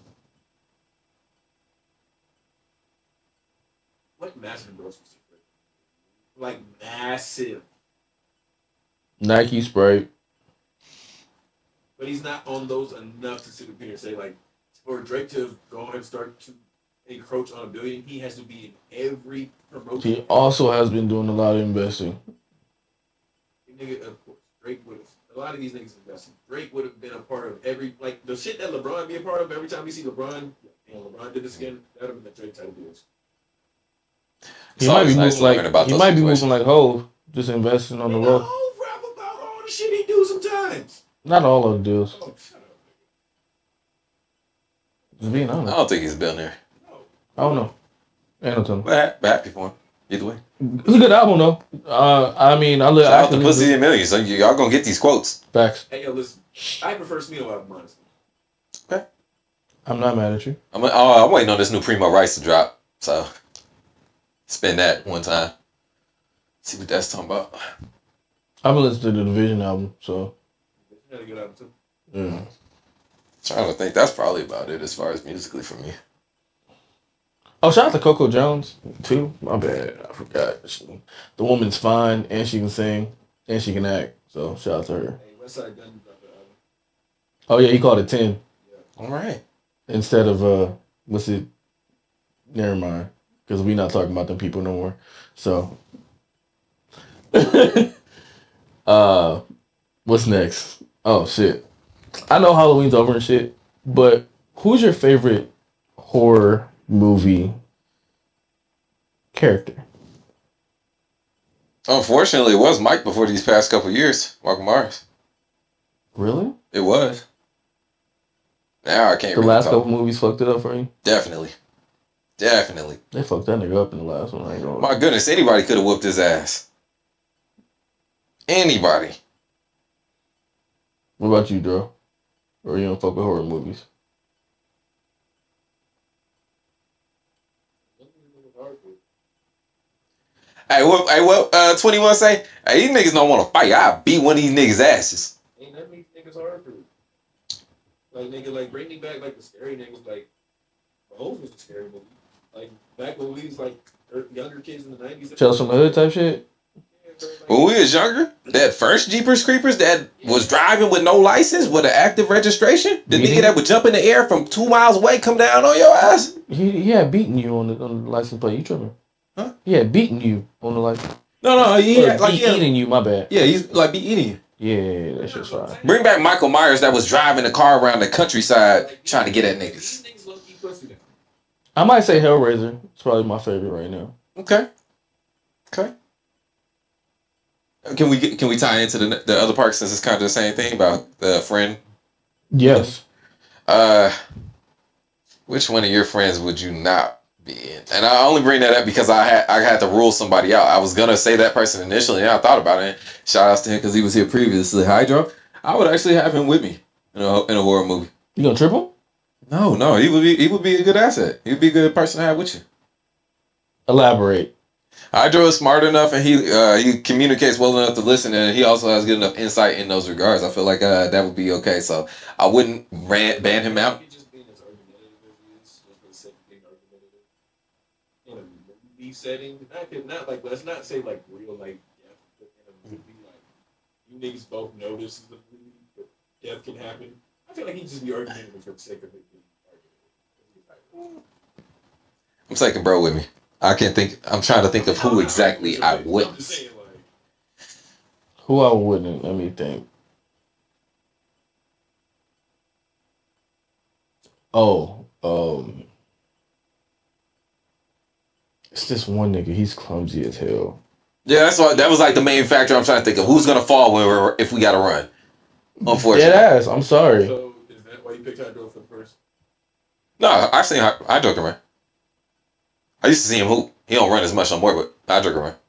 What massive endorsements? did Drake? Like massive, Nike Sprite. but he's not on those enough to sit up here and say like, for Drake to go ahead and start to encroach on a billion, he has to be in every promotion. He also has been doing a lot of investing. Nigga, of course, Drake would have. A lot of these niggas investing. Drake would have been a part of every like the shit that LeBron be a part of. Every time we see LeBron, and LeBron did this again, that would have been the Drake type of deals. He It's might be always nice moving to like learn about he those might be situations. moving like Hov, just investing on the Nigga, low. whole rap about all the shit he do sometimes. Not all of the deals. Oh, shut up. Just being I honest. don't think he's been there. I don't know. Ain't no telling. But, ha- but happy for him. Either way. It's a good album though. Uh, I mean, I look. Shout I out to can Pussy listen- and Millions. So y- y'all gonna get these quotes. Facts. Hey yo, listen. I prefer Smino album honestly. I'm not mad at you. I'm, oh, I'm waiting on this new Primo Rice to drop. So, spend that one time. See what that's talking about. I've been listening to the Division album, so It's had a good album too. yeah. Trying to think. That's probably about it as far as musically for me. Oh, shout out to Coco Jones too. My bad, I forgot. She, the woman's fine and she can sing and she can act. So shout out to her. Hey, Westside Gunn dropped the album. Oh yeah, he called it ten All right. instead of uh, what's it? Never mind, because we not talking about them people no more. So, uh, what's next? Oh shit, I know Halloween's over and shit, but who's your favorite horror movie character? Unfortunately, it was Mike before these past couple years. Michael Myers. Really? It was. Now I can't The really last talk. couple movies fucked it up for you. Definitely. Definitely. They fucked that nigga up in the last one. I ain't gonna lie. My goodness, anybody could have whooped his ass. Anybody. What about you, Dro? Or you don't fuck with horror movies? Hey, what? Hey, what? Uh, twenty-one say. Hey, these niggas don't want to fight. I beat one of these niggas' asses. Ain't that many niggas hard for. Like nigga, like bring me back like the scary niggas. Like Mahomes was a scary movie. Like back when we was like er, younger kids in the nineties. Tales from the Hood type shit? When we was younger, that first Jeepers Creepers that was driving with no license with an active registration, the Beating? nigga that would jump in the air from two miles away, come down on your ass. He he had beaten you on the on the license plate. You tripping? Huh? He had beaten you on the license. No, no, he Or had, like be he had- eating you. My bad. yeah, he's like be eating you. Yeah, that shit's fine. Bring back Michael Myers that was driving the car around the countryside trying to get at niggas. These niggas low key pussy now. I might say Hellraiser. It's probably my favorite right now. Okay. Okay. Can we get, can we tie into the the other part since it's kind of the same thing about the friend? Yes. Uh, which one of your friends would you not be in? And I only bring that up because I had I had to rule somebody out. I was gonna say that person initially, and I thought about it. Shout outs to him because he was here previously. Hydro, I would actually have him with me in a in a horror movie. You gonna trip him? No, no, he would be he would be a good asset. He'd be a good person to have with you. Elaborate. Hydro is smart enough and he uh, he communicates well enough to listen, and he also has good enough insight in those regards. I feel like uh, that would be okay. So I wouldn't ran, ban him out. Just being as argumentative as he is, just for the sake of being argumentative. In a movie setting, not, not like, let's not say like real life death, but in a movie, like, you niggas both know this is the movie, but death can happen. I feel like he'd just be argumentative for the sake of it being argumentative. I'm taking bro with me. I can't think. I'm trying to think of who exactly I I'm wouldn't. just saying, like, Who I wouldn't? Let me think. Oh, um, it's this one nigga. He's clumsy as hell. Yeah, that's what. That was like the main factor I'm trying to think of. Who's gonna fall when we're if we gotta run? Unfortunately. Dead ass. I'm sorry. so is that why you picked Hydro for the first? No, I've seen Hydro run. I used to see him hoop. He don't run as much no more, but Hydro run.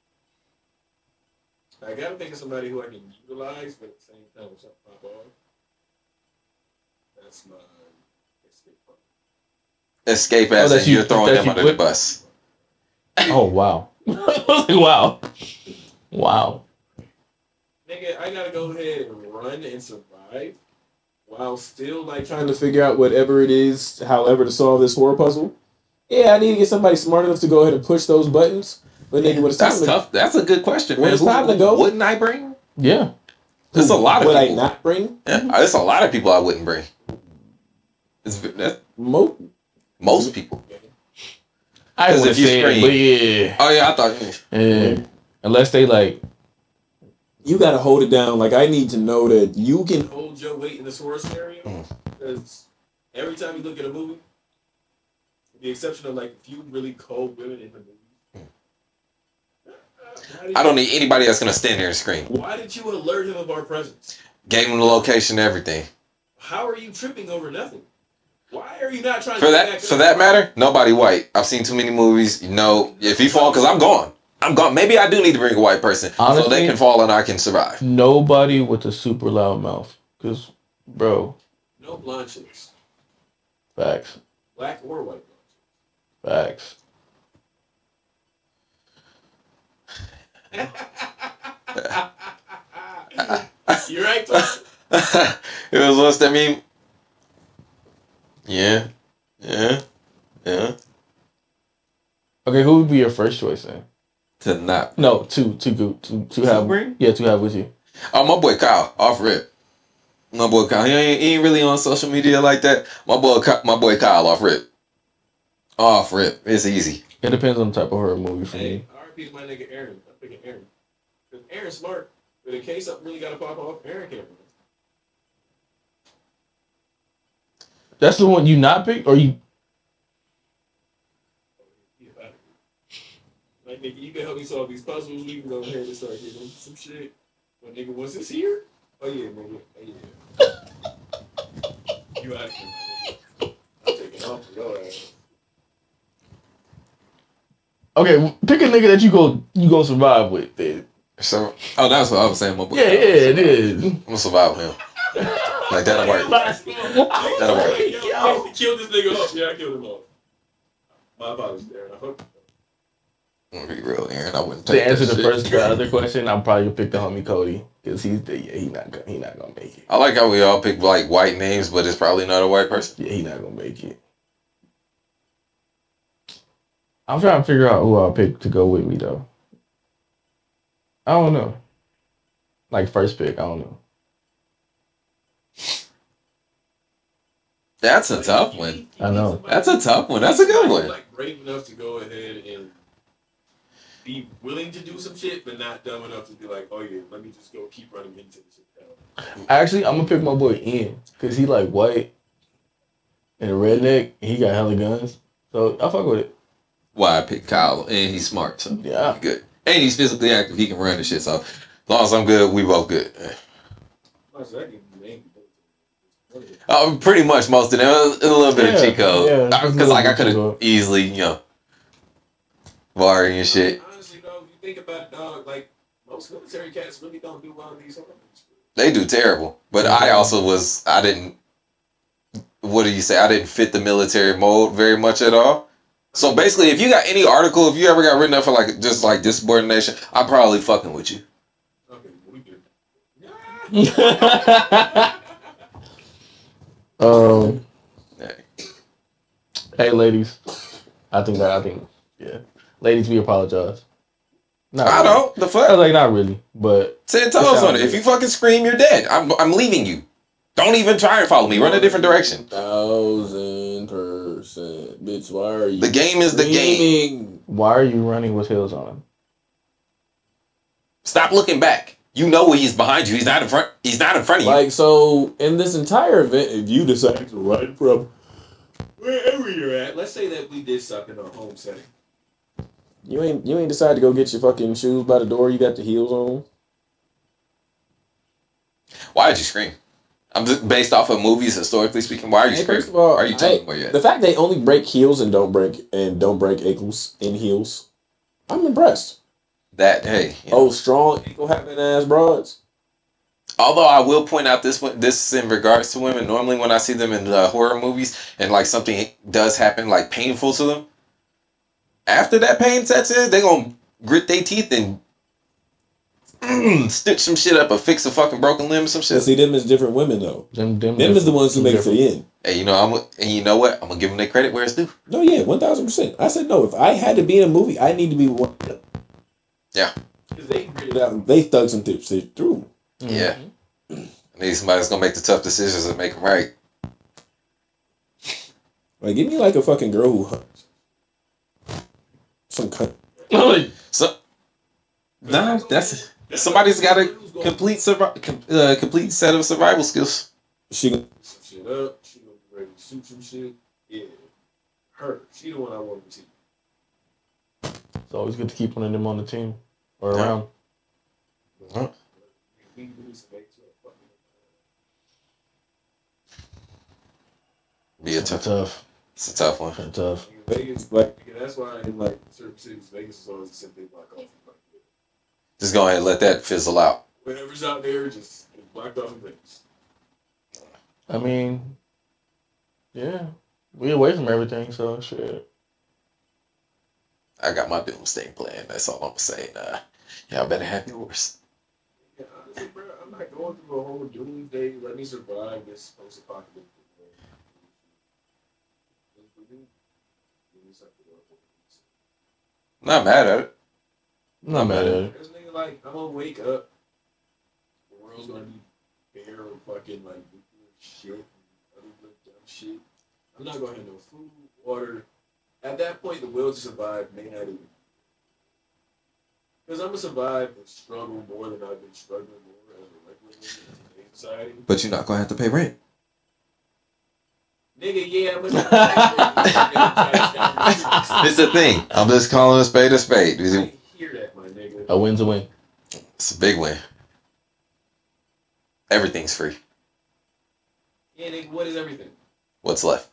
I gotta think of somebody who I can utilize, but at the same time, if something pop off, that's my escape plan. Escape as Oh, that's in you- you're throwing that's them you under would- the bus. Oh wow. Wow. Wow. Nigga, I gotta go ahead and run and survive while still like trying to figure out whatever it is, however to solve this horror puzzle. Yeah, I need to get somebody smart enough to go ahead and push those buttons. But nigga, when it's time That's to, tough. That's a good question, When man. it's Who- time to go- Wouldn't I bring? Yeah. There's a lot of would I people. not bring? Yeah, there's a lot of people I wouldn't bring. It's, that's Mo- most people. I 'Cause would if you say, scream- but yeah. Oh yeah, I thought. Yeah. Unless they like. You gotta hold it down. Like, I need to know that you can hold your weight in this horror scenario. Because every time you look at a movie, with the exception of like a few really cold women in the movie, I don't need anybody that's gonna stand there and scream. Why did you alert him of our presence? Gave him the location, and everything. How are you tripping over nothing? Why are you not trying For to get that, back for up? that matter, nobody white. I've seen too many movies. You know, if he fall, cause I'm gone. I'm gone. Maybe I do need to bring a white person so Honestly, they can fall and I can survive. Nobody with a super loud mouth. Cause, bro, No blonde chicks, facts, black or white. facts. You're right. Though. It was what's that mean? Yeah, yeah, yeah. Okay, who would be your first choice then? To not. No, to to go to to have. bring? Yeah, to have with you. Oh, my boy Kyle, off rip. My boy Kyle, he ain't, he ain't really on social media like that. My boy, Ky- my boy Kyle, off rip. Off rip. It's easy. It depends on the type of horror movie for Hey, me. R I P to my nigga Aaron. I'm picking Aaron. Because Aaron's smart. But in case something really got to pop off, Aaron can't run. That's the one you not pick, or you? He about it. Like, nigga, you can help me solve these puzzles. We can go ahead and start getting some shit. But, nigga, once it's here, oh, yeah, nigga. Oh, yeah. You out of here, my nigga. I'm taking off for your ass. Okay, pick a nigga that you go you gonna survive with. Then. So, oh, that's what I was saying. My boy. Yeah, yeah, it is. I'm gonna survive with him. Like that'll work. That'll work. Yo, kill this nigga off. Yeah, I killed him off. My apologies, Aaron. I hope. I'm gonna be real, Aaron. I wouldn't take To answer that the shit. first the other question, I'm probably gonna pick the homie Cody because he's the yeah he not gonna he not gonna make it. I like how we all pick like white names, but it's probably not a white person. Yeah, he not gonna make it. I'm trying to figure out who I'll pick to go with me though. I don't know. Like first pick, I don't know. That's a tough one. I know. That's a tough one. That's a good one. Like brave enough to go ahead and be willing to do some shit, but not dumb enough to be like, oh yeah, let me just go keep running into this shit. Actually, I'm gonna pick my boy Ian because he like white and a redneck. And he got hella guns, so So I fuck with it. Why I picked Kyle, and he's smart, so Yeah. good. And he's physically active. He can run and shit. So as long as I'm good, we both good. Uh, pretty much most of them. A little bit Yeah, of cheat code. yeah, just a Because little like I bit could cheat have code. easily, you know, Vari and shit. Honestly, though, if you think about it, dog, like most military cats really don't do well in these tournaments. They do terrible. But I also was, I didn't, what do you say? I didn't fit the military mold very much at all. So basically, if you got any article, if you ever got written up for like just like insubordination, I'm probably fucking with you. Okay, we good. um. Hey. Hey, ladies. I think that I think yeah, ladies, we apologize. Not I really. don't. The I was fuck? like not really, but Ten toes on it. If you fucking scream, you're dead. I'm, I'm leaving you. Don't even try and follow me. Run a different direction. Thousand percent, bitch. Why are you? The game is the game. screaming? why are you running with heels on? Stop looking back. You know he's behind you. He's not in front. He's not in front of you. Like, so in this entire event, if you decide to run from Wherever you're at, let's say that we did suck in our home setting. you ain't you ain't decided to go get your fucking shoes by the door. You got the heels on. Why did you scream? I'm just based off of movies, historically speaking. Why are you Hey, screaming? first of all, Why are you telling I- me where you at? The fact they only break heels and don't break and don't break ankles in heels, I'm impressed. That hey. you know. Oh, strong ankle having ass broads. Although I will point out this one, this is in regards to women. Normally, when I see them in uh, horror movies and like something does happen, like painful to them, after that pain sets in, they gonna grit their teeth and mm, stitch some shit up or fix a fucking broken limb or some And shit. see, them is different women though. Them, them, Them is the ones who make it to different. the end. Hey, you know I'm and you know what? I'm gonna give them their credit where it's due. No, yeah, one thousand percent. I said no. If I had to be in a movie, I need to be one. Yeah, Because they gritted They, they thugs and tips it through. yeah. I need somebody that's gonna make the tough decisions and make them right. Like, give me like a fucking girl who hunts. Some cunt. So, no, that's somebody's got a complete survi- com- uh, complete set of survival skills. She gon- some shit up. She gonna be ready to shoot some shit. Yeah. Her. She the one I want to see. It's always good to keep one of them on the team or Yeah. around. Huh? We we need some mates. Be a It's tough. tough. It's a tough one. It's tough. Vegas, like, yeah, that's why in like certain cities, Vegas is always the same thing blocked off. Like, Just go ahead and let that fizzle out. whatever's out there, just it's blocked off in Vegas. I mean, yeah, we away from everything, so shit. I got my doomsday plan. That's all I'm saying. Uh, y'all better have yours. Yeah, honestly, bro, I'm not going through a whole doomsday. Let me survive this post-apocalyptic world. Not mad at it. I'm not mad at it. This nigga, like, I'm gonna wake up. The world's gonna be bare of fucking like nuclear shit and other little dumb shit. I'm not gonna have no food, water. At that point, the will to survive may not even. Because I'm gonna survive and struggle more than I've been struggling more as a regular nigga in today's society. But you're not gonna have to pay rent. Nigga, yeah, I'm gonna. It's the thing. I'm just calling a spade a spade. I hear that, my nigga. A win's a win. It's a big win. Everything's free. Yeah, nigga, what is everything? What's left?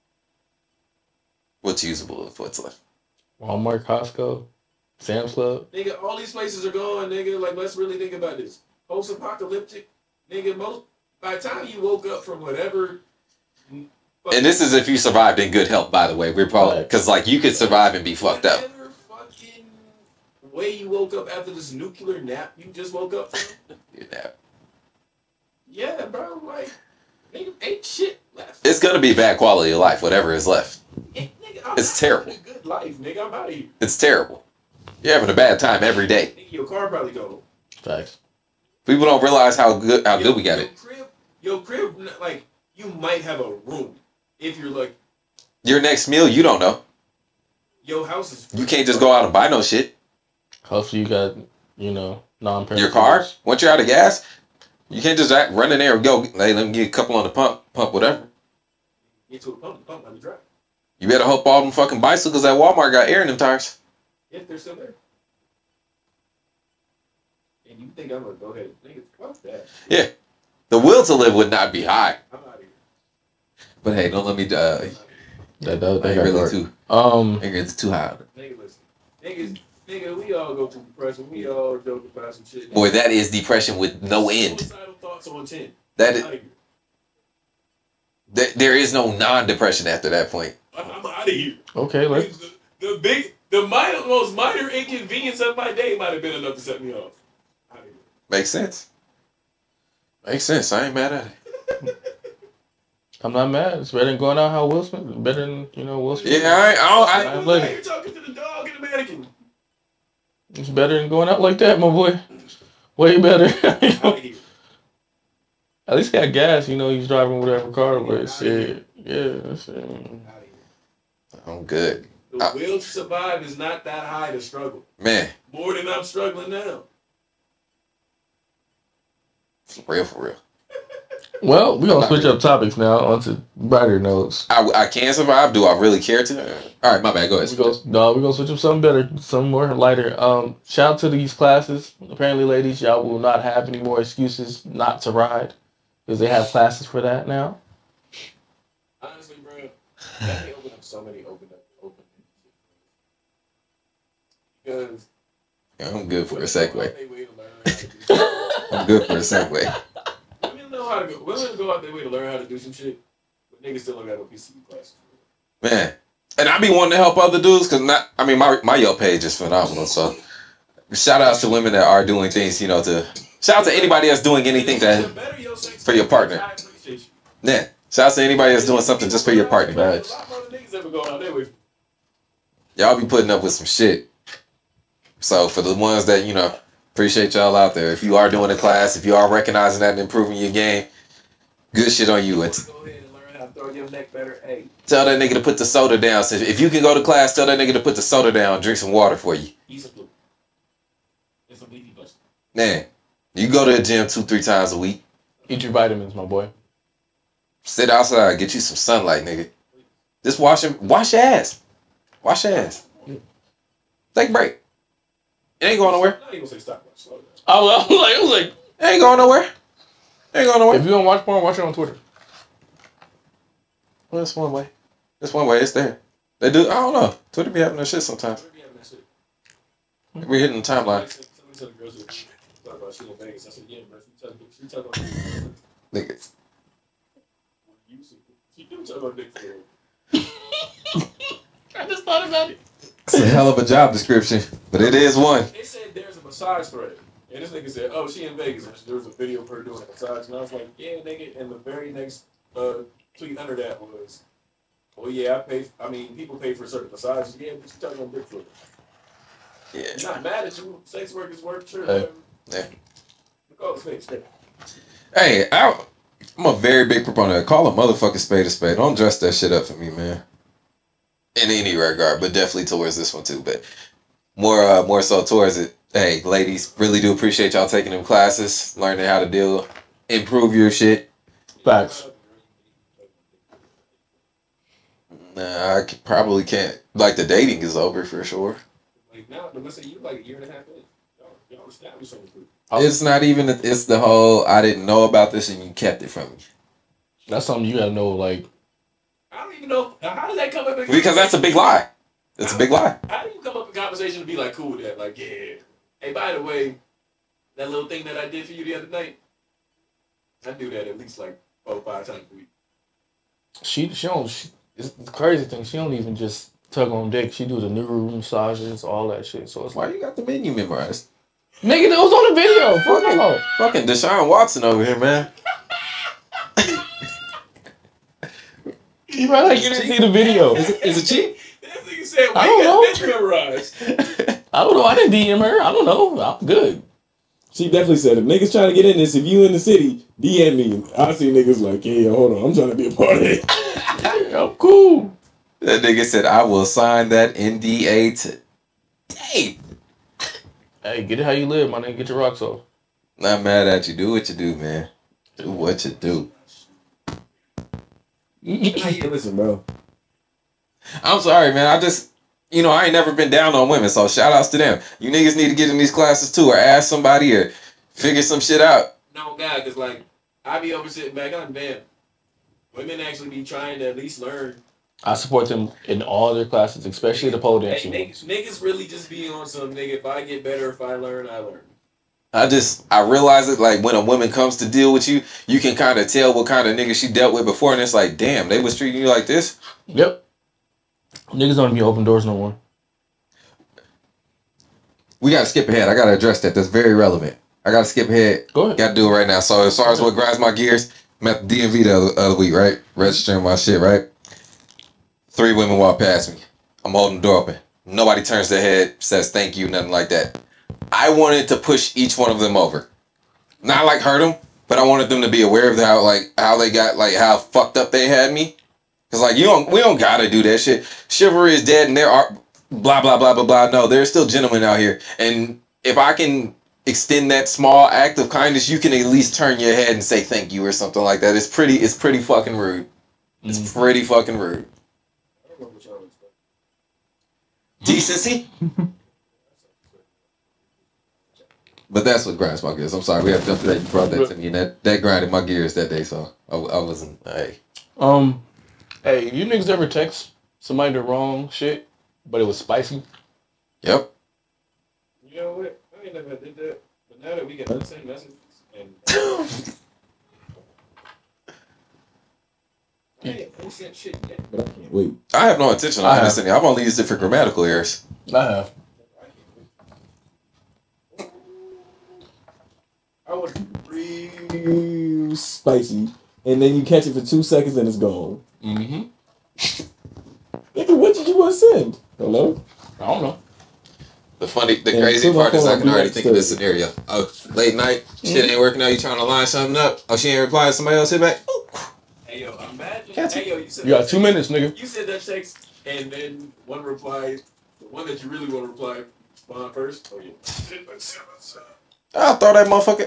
What's usable of what's left? Walmart, Costco, Sam's Club. Nigga, all these places are gone, nigga. Like, let's really think about this. Post-apocalyptic, nigga. Most by the time you woke up from whatever. And this is if you survived in good health, by the way. We're probably because like you could survive and be fucked up. Whatever fucking way you woke up after this nuclear nap you just woke up from. You know. Yeah, bro. Like, nigga, ain't shit left. It's gonna be bad quality of life, whatever is left. Yeah, nigga, I'm It's not terrible. having a good life, nigga. I'm out of here. It's terrible. You're having a bad time every day. Nigga, your car probably go. Facts. People don't realize how good how Yo, good we got your it. Crib, your crib, like, you might have a room if you're like, Your next meal, you don't know. your house is. You can't just go out and buy no shit. Hopefully you got, you know, non-parent. Your car, once you're out of gas, you can't just act, run in there and go. Hey, let me get a couple on the pump, pump whatever. Get to a pump, the pump might be dry. You better hope all them fucking bicycles at Walmart got air in them tires. If they're still there. And you think I'm gonna go ahead and nigga, fuck that. Yeah. The will to live would not be high. I'm out of here. But hey, don't let me uh That, that, I that ain't got really dark. too Um, I ain't really too high. Nigga, listen. Niggas, nigga, we all go through depression. We all joke about some shit. Boy, that is depression with no end. Suicidal thoughts on ten. That I'm is, out of here. that there is no non-depression after that point. I'm out of here. okay, let's. The, the big, the minor, most minor inconvenience of my day might have been enough to set me off. Out of here. Makes sense. Makes sense. I ain't mad at it. I'm not mad. It's better than going out how Will Smith. Better than you know Will Smith. Yeah, I, I, I, I'm Now like- you're talking to the dog and the mannequin. It's better than going out like that, my boy. Way better. Out of here. At least he got gas. You know he's driving whatever car, but shit, yeah, shit. Out of here. I'm good. The Uh, will to survive is not that high to struggle. Man, More than I'm struggling now. for real, for real. Well, we're gonna switch up topics now onto brighter notes. I, I can survive. Do I really care to? All right, my bad. Go ahead. We go, no, we're gonna switch up something better, something more lighter. Um, shout out to these classes. Apparently, ladies, y'all will not have any more excuses not to ride because they have classes for that now. Honestly, bro, that may open up so many open up open because Yeah, I'm good for a segue. They way to learn how to do shit. I'm good for a segue. Women know how to go. Women go out their way to learn how to do some shit, but niggas still don't got no P C classes. Man, and I be wanting to help other dudes because not. I mean, my my Yelp page is phenomenal. So, shout outs to women that are doing things. You know, to shout out to anybody that's doing anything that The better your sex for your partner. I appreciate you. Yeah. Shout out to anybody that's doing something just for your partner. A lot of other niggas ever going out their way. Y'all be putting up with some shit. So for the ones that, you know, appreciate y'all out there. If you are doing a class, if you are recognizing that and improving your game, good shit on you. And t- Go ahead and learn how to throw your neck better. Hey, tell that nigga to put the soda down. So if you can go to class, tell that nigga to put the soda down, drink some water for you. eat some food. And some leafy vegetables. Man, you go to the gym two, three times a week. Eat your vitamins, my boy. Sit outside, get you some sunlight, nigga. Just wash him, wash your ass. Wash your ass. Take a break. It ain't going nowhere. Now you gonna say stop watch. Slow down. I was, I was like, I was like, It ain't going nowhere. It ain't going nowhere. if you don't watch porn, watch it on Twitter. Well, that's one way. That's one way. It's there. They do. I don't know. Twitter be having that shit sometimes. Where be having that shit? We hitting the timeline. Somebody tell the girls to talk about shit in Vegas. I said, yeah, bro. She talk, she talk about Niggas. you. She do talk about dick for real. I just thought about it. It's a hell of a job description, but it is one. They said there's a massage thread. And this nigga said, oh, she in Vegas. And there was a video of her doing a massage. And I was like, yeah, nigga. And the very next uh, tweet under that was, oh, yeah, I pay. I mean, people pay for certain massages. Yeah, but you talking about dick for real. Yeah. I'm not mad at you. Sex work is work. Sure. Hey. whatever. Yeah. Call it spade, spade. Hey, I, I'm a very big proponent. Call a motherfucking spade a spade. Don't dress that shit up for me, man. In any regard, but definitely towards this one too. But more, uh, more so towards it. Hey, ladies, really do appreciate y'all taking them classes, learning how to deal, improve your shit. Facts. Nah, I c- probably can't. Like the dating is over for sure. Like now, let's say you like a year and a half in. Y'all, y'all established something. It's not even. It's the whole. I didn't know about this and you kept it from me. That's something you gotta know. Like, I don't even know. How does that come up in Because that's a big lie. It's a big lie. How do you come up in conversation to be like cool with that? Like, yeah. Hey, by the way, that little thing that I did for you the other night, I do that at least like four or five times a week. she, she don't. She, it's the crazy thing. She don't even just tug on dick. She do the new room massages, all that shit. So it's Why like, you got the menu memorized? nigga, that was on the video. Fuck Fucking, off. fucking Deshaun Watson over here, man. You probably like you didn't see the video. Is it, is it cheap? That nigga said, I we don't got know. this memorized. I don't know. I didn't D M her. I don't know. I'm good. She definitely said, if niggas trying to get in this, if you in the city, D M me. I see niggas like, yeah, hold on, I'm trying to be a part of it. I'm cool. That nigga said, I will sign that N D A today. Hey, get it how you live, my nigga. Get your rocks off. Not mad at you. Do what you do, man. Do what you do. Hey, listen, bro. I'm sorry, man. I just, you know, I ain't never been down on women, so shout outs to them. You niggas need to get in these classes too, or ask somebody, or figure some shit out. No, God, because, like, I be over sitting back on, damn, women actually be trying to at least learn. I support them in all their classes, especially the pole Hey, dancing niggas, ones. niggas really just be on some, nigga, if I get better, if I learn, I learn. I just, I realize it, like, when a woman comes to deal with you, you can kind of tell what kind of nigga she dealt with before, and it's like, damn, they was treating you like this? Yep. Niggas don't be open doors no more. We gotta skip ahead. I gotta address that. That's very relevant. I gotta skip ahead. Go ahead. Gotta do it right now. So as far as what grinds my gears, I'm at the D M V the other, other week, right? Registering my shit, right? Three women walk past me. I'm holding the door open. Nobody turns their head, says thank you, nothing like that. I wanted to push each one of them over. Not like hurt them, but I wanted them to be aware of how, like, how they got, like, how fucked up they had me. Cause like you don't, we don't gotta do that shit. Chivalry is dead, and there are blah blah blah blah blah. No, there's still gentlemen out here, and if I can extend that small act of kindness, you can at least turn your head and say thank you or something like that. It's pretty, it's pretty fucking rude. It's mm-hmm. pretty fucking rude. Decency. But that's what grinds my gears. I'm sorry, we have to jump to that. You brought that to me, and that that grinded my gears that day. So I, I wasn't. Hey. Um. Hey, you niggas ever text somebody the wrong shit, but it was spicy? Yep. You know what? I ain't never did that. But now that we get the same messages, and I ain't sent shit yet. But I can't wait. I have no intention of understanding. I've only used it for grammatical errors. I have. I was real spicy, and then you catch it for two seconds and it's gone. Mm-hmm. Nigga, what did you want to send? Hello? I don't know. The funny, the and crazy part is I can already think of this scenario. Oh, late night, mm-hmm. shit ain't working out. You trying to line something up? Oh, she ain't replying. Somebody else hit back. Ooh. Hey yo, imagine. Hey yo, you said you got two text, minutes, nigga. You said that text, and then one reply, the one that you really want to reply, respond first. Oh yeah. I'll throw that motherfucker.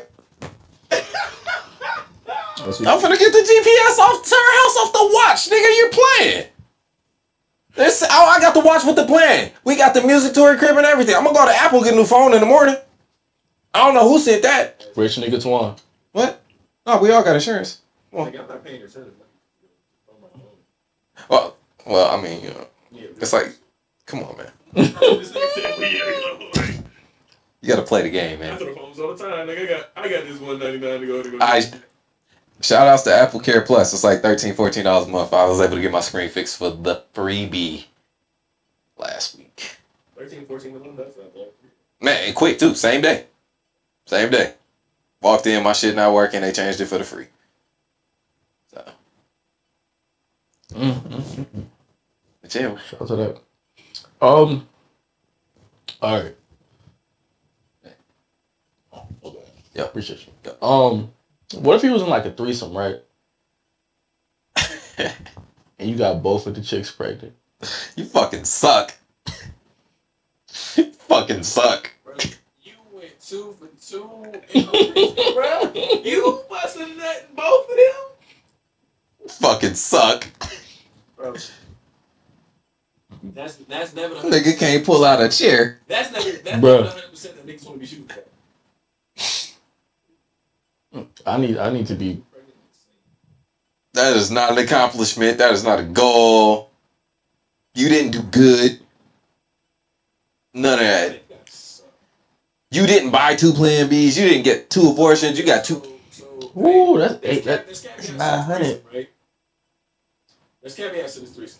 I'm finna get the G P S off to her house off the watch, nigga. You're playing. This, oh, I got the watch with the plan. We got the music to her crib and everything. I'm gonna go to Apple get a new phone in the morning. I don't know who said that. Rich nigga Twan. What? No, we all got insurance. Well, I'm not paying insurance. Well, well, I mean, you know, it's like, come on, man. You gotta play the game, man. I throw phones all the time. Like I got, I got this one ninety-nine to go to go. I shout outs to Apple Care Plus. It's like thirteen, fourteen dollars a month. I was able to get my screen fixed for the freebie last week. Thirteen, fourteen dollars. That's not bad. Man, and quick too. Same day. Same day. Walked in, my shit not working. They changed it for the free. So. Mm-hmm. Chill. Shout out to that. Um. All right. Yeah, appreciate you. Yeah. Um, what if he was in like a threesome, right? And you got both of the chicks pregnant. You fucking suck. You fucking suck. Bro, you went two for two in the threesome, bro. You busted nut both of them. Fucking suck. Bro. That's that's never. Nigga can't pull out a chair. That's never. That's Bruh. never one hundred percent that niggas want to be shooting for. I need I need to be. That is not an accomplishment. That is not a goal. You didn't do good. None of that. You didn't buy two Plan Bs. You didn't get two abortions. You got two. So, so, Ooh, hey, that's eight. That, that's that's nine hundred. Right? There's caveats to this threesome.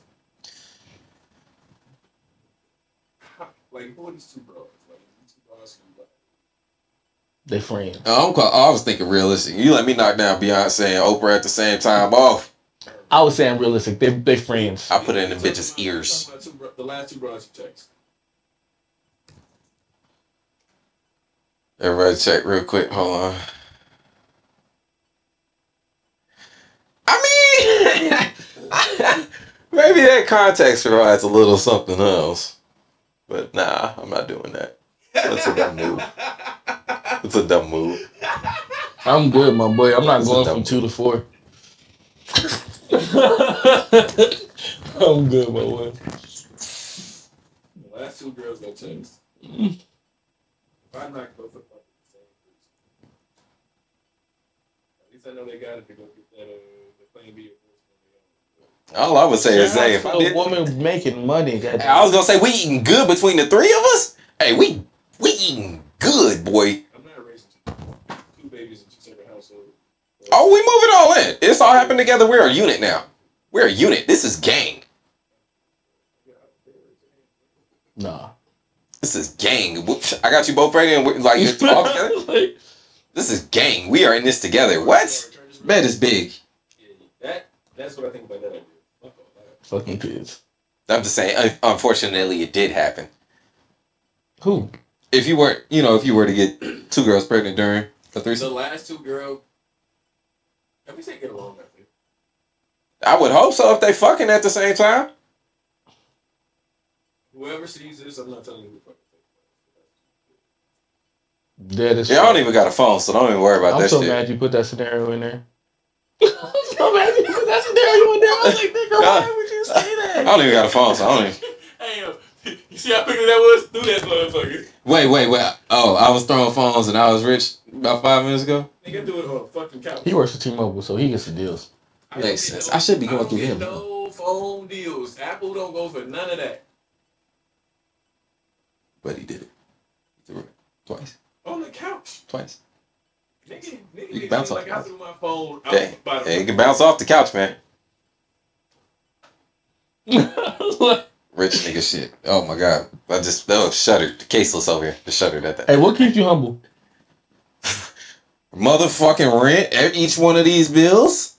Like, who are these two bros? Like, these two bros who, like, they friends. Oh, I'm call, I was thinking realistic. You let me knock down Beyonce and Oprah at the same time off. I was saying realistic. They they friends. I put it in the bitches' ears. Two, the last two bros you text. Everybody check real quick. Hold on. I mean, maybe that context provides a little something else. But nah, I'm not doing that. That's a dumb move. It's a dumb move. I'm good, my boy. I'm not That's going from two to four. I'm good, my boy. The last two girls that text. Mm. If I knock both of them up the same person, at least I know they got it to go get that uh, the claim be All I would say is, Shout hey, out if to I a did, woman making money. Hey, I was gonna say we eating good between the three of us. Hey, we we eating good, boy. I'm not racing two, two babies in two separate households. Oh, we moving all in. It's all happened together. We're a unit now. We're a unit. This is gang. Nah. This is gang. I got you both ready and we're like it's all together. Like, This is gang. We are in this together. What? Bed is big. Yeah, that that's what I think about that idea. Fuck all that. fucking kids. I'm just saying. un- Unfortunately, it did happen. Who? If you weren't, you know, if you were to get two girls pregnant during a The threesome, last two girls, let me say get along. I think. I would hope so. If they fucking at the same time. Whoever sees this, I'm not telling you who fucking. Dead as Yeah, I don't even got a phone, so don't even worry about I'm that so shit. mad you put that scenario in there. I'm so mad you put that scenario in there. I was like, nigga, why would you say I that? don't even got a phone, so I don't even. Hey, yo, you see how quickly that was? Do that motherfucker. Wait, wait, wait. Oh, I was throwing phones and I was rich about five minutes ago. Nigga, do it on a fucking couch. He works for T-Mobile, so he gets the deals. I don't Makes get sense. no- I should be going don't through get him. No phone deals. Apple don't go for none of that. But he did it. He threw it twice. On the couch. Twice. Nigga, nigga, You can nigga bounce like off. I threw my phone out Yeah, by the yeah, you can bounce off the couch, man. Rich nigga shit. Oh my god. I just oh shuddered. The caseless over here. Just shuddered at that. Hey, what keeps you humble? Motherfucking rent at each one of these bills.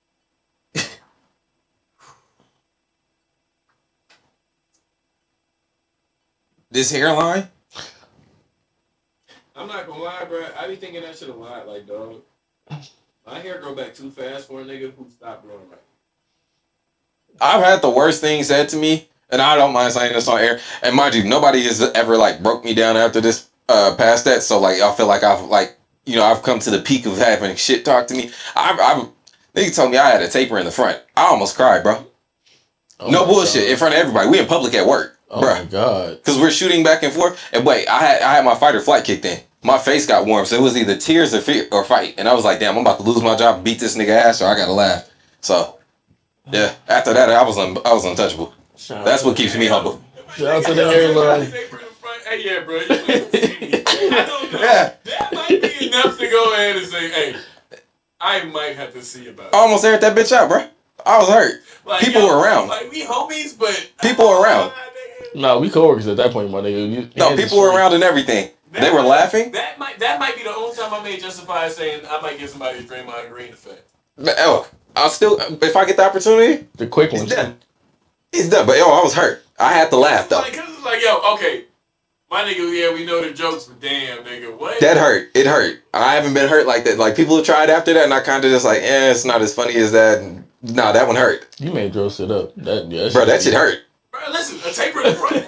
This hairline. I'm not gonna lie, bro. I be thinking that shit a lot, like, dog. My hair grow back too fast for a nigga who stopped growing right. I've had the worst things said to me, and I don't mind saying this on air. And mind you, nobody has ever like broke me down after this uh past that. So like I feel like I've like you know I've come to the peak of having shit talk to me. I've I've nigga told me I had a taper in the front. I almost cried, bro. Oh no my bullshit God. in front of everybody. We in public at work, Oh bro. my god. Cause we're shooting back and forth. And wait, I had I had my fight or flight kicked in. My face got warm, so it was either tears or fear or fight. And I was like, damn, I'm about to lose my job and beat this nigga ass, or I gotta laugh. So yeah, after that, I was un- I was untouchable. Shout That's out what keeps me humble. Shout out to the hairline. Hey, yeah, bro. You ain't see me. I don't know. Yeah. That might be enough to go ahead and say, hey, I might have to see about it. I almost aired that bitch out, bro. I was hurt. Like, People yo, were around. Like, we homies, but... People were around. Nah, we coworkers at that point, my nigga. You, No, hands people were straight. around and everything. That They were might- laughing. That might that might be the only time I may justify saying I might give somebody a Draymond Green effect. But, oh, I'll still if I get the opportunity, The quick he's ones. done. He's done. But yo, I was hurt. I had to laugh though. Like, cause it's like, yo, okay, my nigga, yeah, we know the jokes, but damn, nigga, what? That hurt. It hurt. I haven't been hurt like that. Like people have tried after that, and I kind of just like, eh, it's not as funny as that. Nah, that one hurt, You made Joe sit up. That, yeah, bro. That shit hurt. Bro, listen, a taper in the front.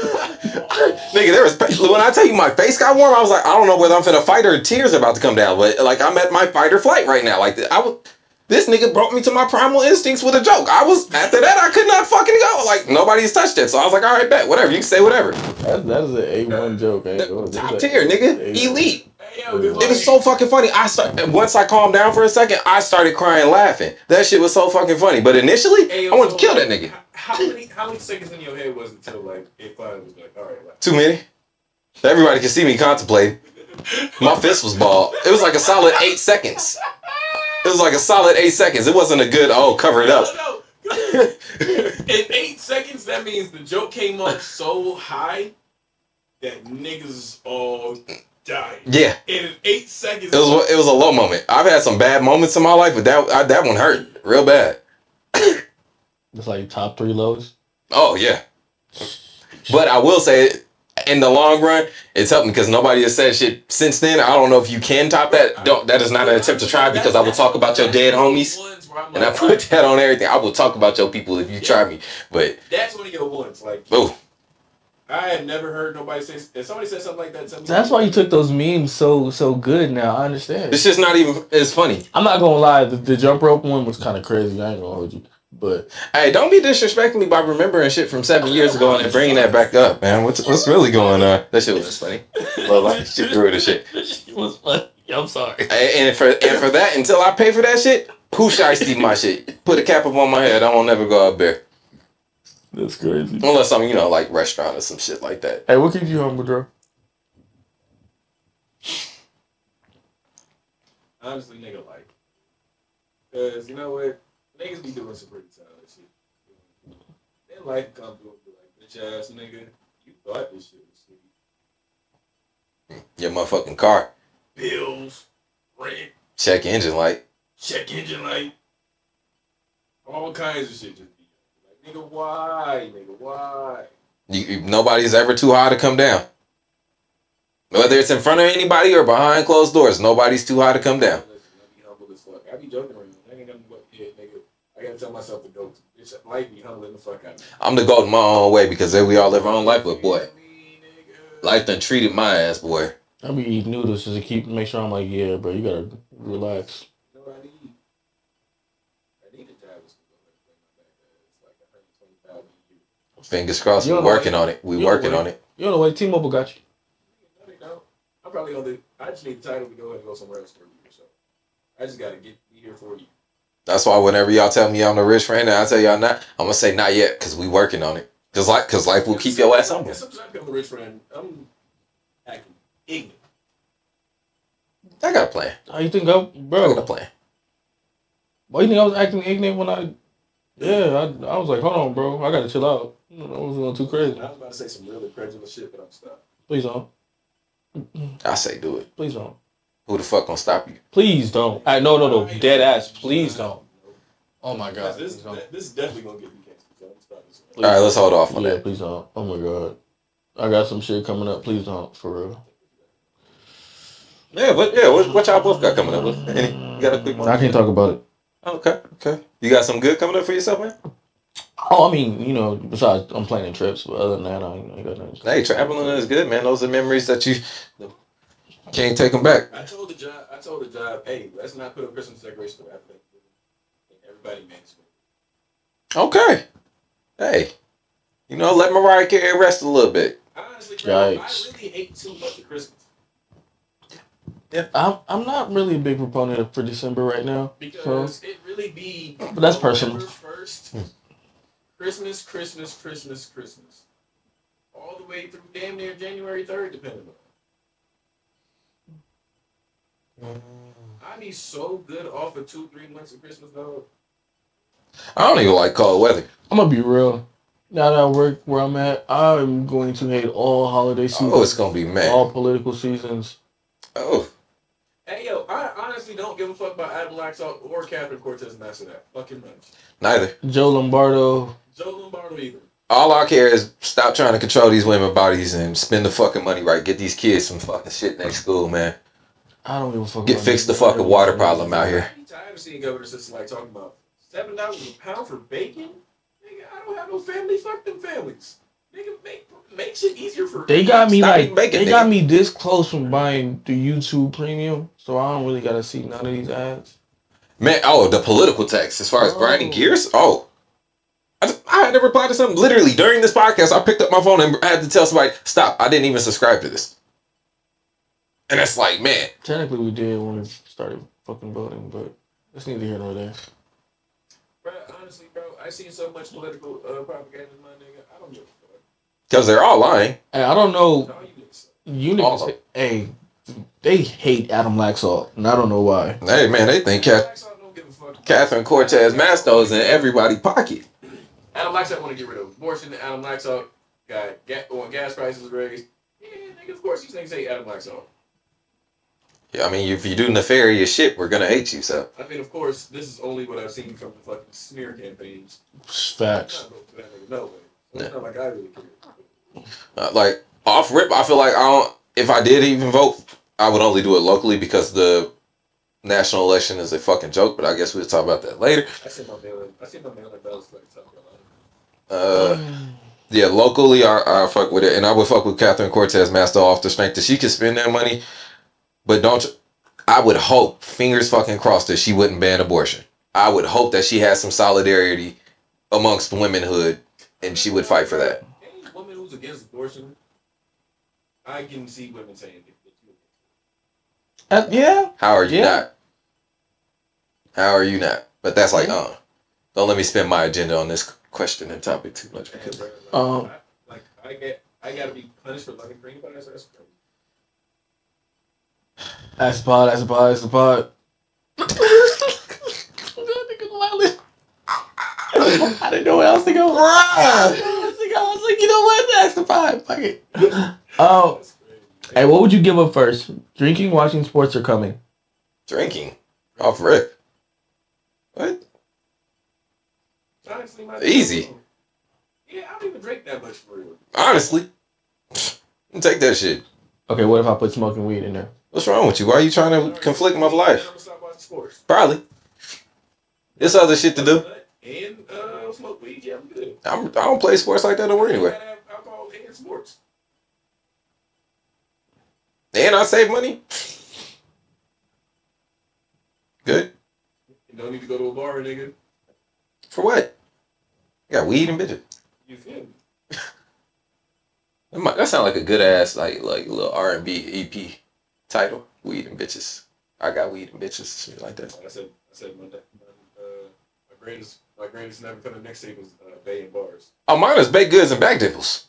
Nigga, there was when I tell you my face got warm, I was like, I don't know whether I'm finna fight or tears are about to come down. But like, I'm at my fight or flight right now. Like I was, this nigga brought me to my primal instincts with a joke. I was after that, I could not fucking go. Like nobody's touched it, so I was like, all right, bet, whatever. You can say whatever. That, that is an A one joke. Eh? Top tier, nigga, elite. Hey, yo, 'cause, It was like, so fucking funny. I start, once I calmed down for a second, I started crying, laughing. That shit was so fucking funny. But initially, hey, yo, I wanted so, to kill like, that nigga. How many how many seconds in your head was it till like it finally was like, all right, like, Too many. Everybody could see me contemplating. My fist was bald. It was like a solid eight seconds. It was like a solid eight seconds. It wasn't a good, oh, cover it up. No, no. In eight seconds, that means the joke came off so high that niggas all died. Yeah. And in eight seconds, It was it was a low moment. I've had some bad moments in my life, but that I, that one hurt real bad. It's like top three lows. Oh, yeah. But I will say, in the long run, it's helped me because nobody has said shit since then. I don't know if you can top that. Don't. That is not an attempt to try because I will talk about your dead homies. And I put that on everything. I will talk about your people if you try me. But, That's one of your ones. Like, oh, I had never heard nobody say. If somebody said something like that to me, That's why you took those memes so so good. Now I understand. it's just not even as funny. I'm not gonna lie. The, the jump rope one was kind of crazy. I ain't gonna hold you. But Hey, don't be disrespecting me by remembering shit from seven years ago and then bringing that back up, man. What's what's really going on? That shit was funny. But like, shit through the shit. it was funny. I'm sorry. Hey, and for and for that, until I pay for that shit, who shiesty my shit? Put a cap up on my head. I won't never go up there. That's crazy. Unless I'm, you know, like restaurant or some shit like that. Hey, what keeps you humble, Drew? Honestly, nigga, like, cause you know what, niggas be doing some pretty solid shit. Then life come through and be like, bitch ass nigga, you thought this shit was sweet. Your motherfucking car. Bills, rent, Check engine light. check engine light, all kinds of shit just be like, nigga, why, nigga, why? You, you, nobody's ever too high to come down. Whether it's in front of anybody or behind closed doors, nobody's too high to come down. Listen, I be humble as fuck. I be joking around. I ain't gonna what yeah, nigga. I gotta tell myself to go. Bitch, life be humbling the fuck out of me. I'm the goat in my own way because then we all live our own life, but boy, Me, nigga. life done treated my ass, boy. I be eating noodles just to keep make sure I'm like, yeah, bro, you gotta relax. You know what I need? I need a job that's gonna go ahead and bring my back. It's like one hundred twenty thousand a year. Fingers crossed, You we don't know working what- on it. We you don't working know on what- it. You know what? T-Mobile got you. No, they don't. I'm probably gonna do. I just need the title to go ahead and go somewhere else for a year. So I just gotta get be here for you. That's why whenever y'all tell me I'm the rich friend and I tell y'all not, I'm gonna say not yet because we working on it. Cause like, cause life will keep your ass humble. Yeah, sometimes I become a rich friend. I'm acting ignorant. I got a plan. How you think I, I got a bro? plan. Why you think I was acting ignorant when I? Yeah, I, I was like, hold on, bro, I gotta chill out. I was going too crazy. I was about to say some really credulous shit, but I'm stopped. Please don't. I say do it. Please don't. Who the fuck gonna stop you? Please don't. I no no no. Dead ass. Please don't. Oh my god. This, Please don't. this is definitely gonna get me canceled. So I'm stopping this one. Please All right, don't. let's hold off on Yeah, that. please don't. Oh my god. I got some shit coming up. Please don't. For real. Yeah, but yeah, what, what y'all both got coming up? With? Any, you got a quick one? I can't talk about it. Okay, okay. You got some good coming up for yourself, man? Oh, I mean, you know, besides I'm planning trips, but other than that, I ain't, I ain't got nothing. Hey, traveling is good, man. Those are memories that you can't take them back. I told the job, I told the job, hey, let's not put up Christmas decorations after everybody makes it. Okay. Hey, you know, let Mariah Carey rest a little bit. Honestly, bro, Yikes. I really hate too much of Christmas I'm I'm not really a big proponent of for December right now. because it really be. But that's personal. November first, Christmas, Christmas, Christmas, Christmas, all the way through damn near January third, depending on. I be so good off of two, three months of Christmas, dog. I don't even like cold weather. I'm gonna be real. Now that I work where I'm at, I'm going to hate all holiday seasons, Oh, it's gonna be mad. all political seasons. Oh, Hey, yo, I honestly don't give a fuck about Adam Laxalt or Catherine Cortez Master that fucking much. neither. Joe Lombardo. Joe Lombardo either. All I care is stop trying to control these women bodies and spend the fucking money right. Get these kids some fucking shit next school, man. I don't give a fuck. Get about fix the this. fucking water problem out here. I'm tired of seeing Governor Sister like talking about seven dollars a pound for bacon. Nigga, I don't have no family. Fuck them families. Nigga, make make shit easier for. They got me Stop like eating bacon, they nigga. got me this close from buying the YouTube Premium, so I don't really gotta see none of these ads. Man, oh, the political text as far as grinding Oh. gears. Oh, I, I had to reply to something literally during this podcast. I picked up my phone and I had to tell somebody, stop. I didn't even subscribe to this. And it's like, man, Technically, we did when we started fucking voting, but that's neither here nor there. Bro, honestly, bro, I seen so much political uh, propaganda, my nigga. I don't give a fuck. because they're all lying. Hey, I don't know. All you niggas suck. You All niggas, of hey, they hate Adam Laxalt, and I don't know why. Hey, man, they think Kath- Laxalt don't give a fuck. Catherine Cortez Masto's in everybody's pocket. Adam Laxalt want to get rid of abortion. Adam Laxalt got ga- when gas prices raised. Yeah, nigga, of course these niggas hate Adam Laxalt. Yeah, I mean, if you do nefarious shit, we're gonna hate you. So, I mean, of course, this is only what I've seen from the fucking smear campaigns. Facts. I'm not voting for that nigga, no way. So it's not like I really care. uh, like off rip, I feel like I don't. If I did even vote, I would only do it locally because the national election is a fucking joke. But I guess we'll talk about that later. I seen my mail. I seen my mail in ballots like South Carolina. Uh, yeah, locally, I, I fuck with it, and I would fuck with Catherine Cortez Masto off the strength that she could spend that money. But don't. I would hope, fingers fucking crossed, that she wouldn't ban abortion. I would hope that she has some solidarity amongst womanhood, and she would fight for that. Any woman who's against abortion, I can see women saying it. Uh, yeah. How are you Yeah. not? How are you not? But that's like, uh, don't let me spend my agenda on this question and topic too much. Because, Like, Um, I, like I get, I gotta be punished for loving green pies. That's crazy. That's the pod. That's the pod. That's the pod. I didn't know what else to go. I was like, you know what? That's the pod. Fuck it. Oh, hey, what would you give up first? Drinking, watching sports, or coming? drinking off rip. What? Honestly, my Easy. Yeah, I don't even drink that much for real. Honestly, take that shit. Okay, what if I put smoking weed in there? What's wrong with you? Why are you trying to conflict my I'm life? gonna stop watching sports. Probably. There's other shit to do. And uh, smoke weed. Yeah, I'm good. I'm, I don't play sports like that no more You anyway. gotta have alcohol and sports. And I save money. Good. You don't need to go to a bar, nigga. For what? I got weed and bitches. You feel me? That, might, that sound like a good ass like like little R and B E P title. Weed and bitches. I got weed and bitches, shit like that. Like I said, I said my, my, uh, my greatest, my greatest never coming next tape was uh, Bay and Bars. Oh, mine is baked goods and back dipples.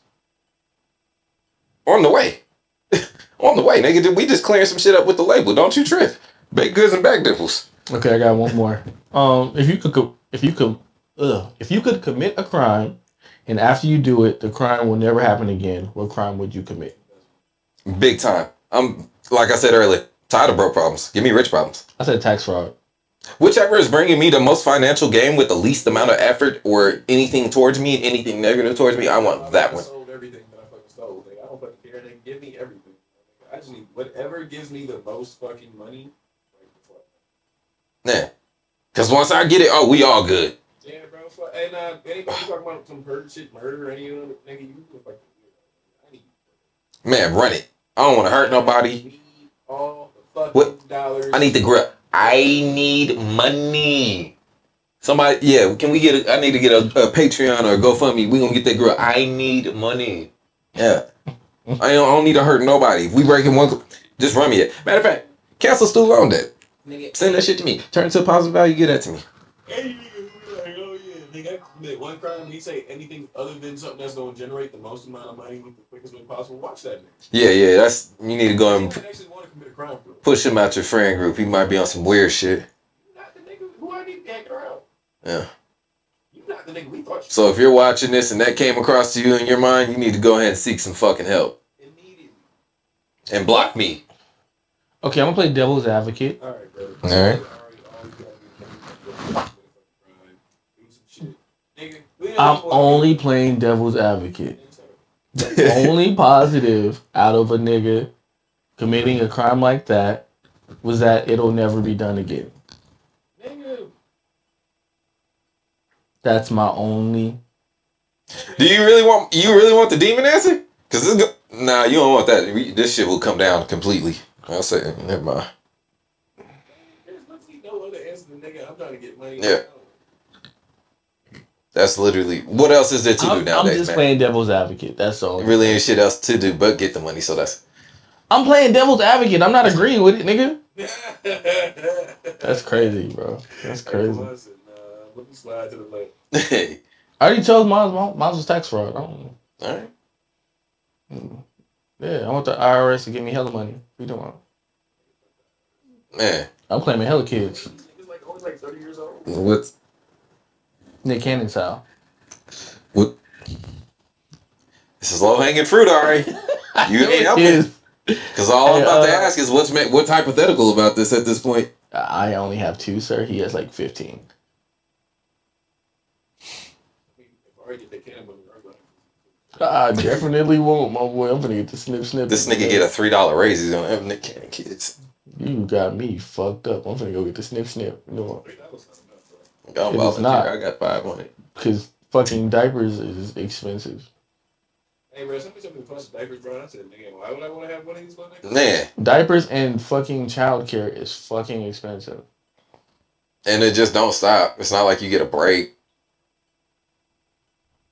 On the way. On the way, nigga. We just clearing some shit up with the label. Don't you trip. Baked goods and back dipples. Okay, I got one more. Um, if you could, co- if you could, ugh, if you could commit a crime, and after you do it, the crime will never happen again, what crime would you commit? Big time. I'm like I said earlier, tired of broke problems. Give me rich problems. I said tax fraud. Whichever is bringing me the most financial gain with the least amount of effort or anything towards me, anything negative towards me, I want that I one. sold everything that I fucking stole. Like, I don't fucking care. They give me everything. I just need whatever gives me the most fucking money. Yeah. Because once I get it, oh, we all good. Yeah, bro. Fuck. And uh, anybody talking about some murder shit, murder, or any other nigga, you look like I need Man, run it. I don't want to hurt nobody. need all the fucking What? dollars. I need the grip. I need money. Somebody, yeah, can we get a, I need to get a, a Patreon or a GoFundMe. We gonna get that grip. I need money. Yeah. I don't, I don't need to hurt nobody. If we breaking one, just run me it. Matter of fact, cancel student loan debt. Nigga, Send that shit to me. Turn it to a positive value. Get that to me. any nigga who be like, oh yeah, nigga, I commit one crime. He say anything other than something that's gonna generate the most amount of money with the quickest way possible. Watch that nigga. Yeah, yeah. That's you need to go and You don't actually want to commit a crime for. push him out your friend group. He might be on some weird shit. You not the nigga who I need to act around. Yeah. You not the nigga we thought you So if you're watching this and that came across to you in your mind, you need to go ahead and seek some fucking help immediately. and block me. Okay, I'm gonna play devil's advocate. All right, bro. All right. I'm only playing devil's advocate. The only positive out of a nigga committing a crime like that was that it'll never be done again. That's my only. Do you really want you really want the demon answer? Cause this go- nah, you don't want that. We, this shit will come down completely. I'll say never mind. There's literally no other answer than nigga. I'm trying to get money. Yeah. That's literally what else is there to do I'm, I'm nowadays, just man? playing devil's advocate. That's all. Really ain't shit else to do but get the money. So that's I'm playing devil's advocate. I'm not agreeing with it, nigga. That's crazy, bro. That's crazy. Hey, listen, uh, let me slide to the left. hey. I already chose mine. Mine mine was tax fraud. I don't know. All right. Mm. Yeah, I want the I R S to give me hella money. What you doing? Man, I'm claiming hella kids. Niggas like only like thirty years old. what Nick Cannon style. what? This is low hanging fruit, Ari. You ain't helping. Is. Cause all I'm Hey, about to uh, ask is what's ma- what's hypothetical about this at this point. I only have two, sir. He has like fifteen. If I already get that cannon money, I'm like, I definitely won't, my boy. I'm gonna get the snip snip. This nigga get a three dollar raise. He's gonna have Nick Cannon kids. You got me fucked up. I'm gonna go get the snip snip. You know, wait, that was not enough, bro. I'm It is volunteer. not. I got five on it. because fucking diapers is expensive. Hey, bro, somebody told me to punch diapers, bro. I said, nigga, why would I want to have one of these little niggas? Man, Diapers and fucking childcare is fucking expensive. and it just don't stop. It's not like you get a break.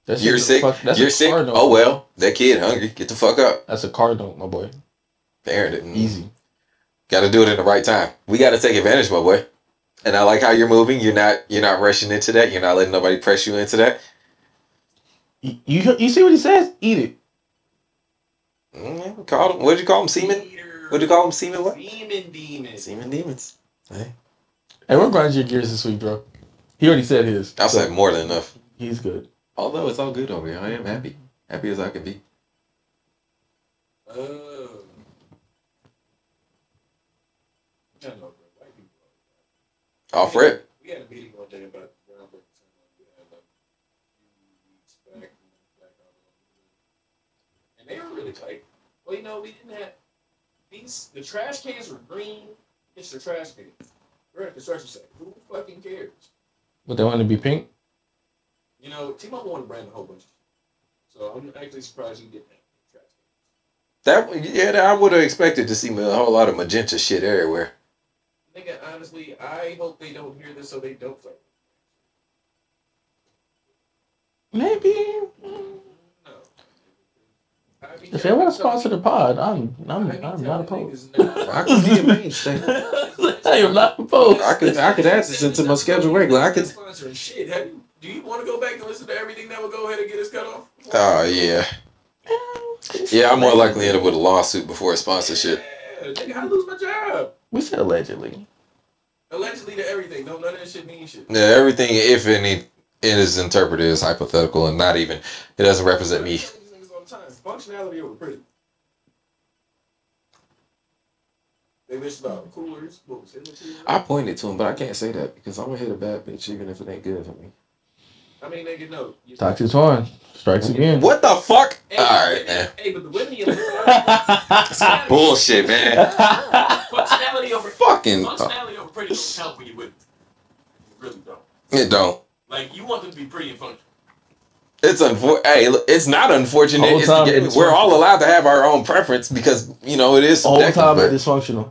That's You're a sick. Fuck, that's You're a sick. cardinal. Oh well, that kid hungry. Get the fuck up. That's a cardinal, my boy. Parent it. Easy. Got to do it in the right time. We got to take advantage, my boy. And I like how you're moving. You're not. You're not rushing into that. You're not letting nobody press you into that. You you, you see what he says? Eat it. Mm, call him. What did you call him? Semen. What did you call him? Semen. What? Demon demons. Semen demons. Hey. Hey, what grinds your gears this week, bro? He already said his. I'll so say more than enough. He's good. Although it's all good over here, I am happy. Happy as I can be. Uh, I don't know, bro. White people. Off rip. We had a meeting one day about the groundbreaking ceremony we had like a few weeks back, back out and they were really tight. Well, you know, we didn't have these. The trash cans were green. It's the trash cans. We're at a construction site. Who fucking cares? But they want to be pink. You know, T-Mobile wanted to brand a whole bunch of shit. So I'm actually surprised you didn't have trash cans. That yeah, I would have expected to see a whole lot of magenta shit everywhere. Nigga, honestly, I hope they don't hear this so they don't fuck. Maybe. No. I mean, If they want to sponsor the pod, I'm I'm I mean, I'm tell not the opposed. niggas now. I could be a mainstay. I am not opposed. I could I could add this into my schedule regular. I could. Sponsoring shit. Have you, do you want to go back and listen to everything that would go ahead and get us cut off? Oh yeah. Yeah, I'm more likely to end up with a lawsuit before a sponsorship. Yeah, nigga, I lose my job. We said allegedly. Allegedly to everything. Don't none of that shit mean shit. Yeah, everything, if any, it is interpreted as hypothetical and not even. It doesn't represent me. I tell these niggas all the time. Functionality over pretty. They bitch about coolers. What was in the cooler? I pointed to him, but I can't say that because I'm gonna hit a bad bitch even if it ain't good for me. I mean, nigga, no. You- Toxic Twan strikes again. What the fuck? Hey, All but right, women- man. Hey, but the women you functionality, Bullshit, man. functionality over Fucking. functionality over pretty don't count when you women. You really don't. It don't. Like you want them to be pretty and functional. It's unfor- Hey, look, it's not unfortunate. Whole It's time the- it's we're all dysfunctional. allowed to have our own preference because you know it is The whole subjective. time they're But dysfunctional.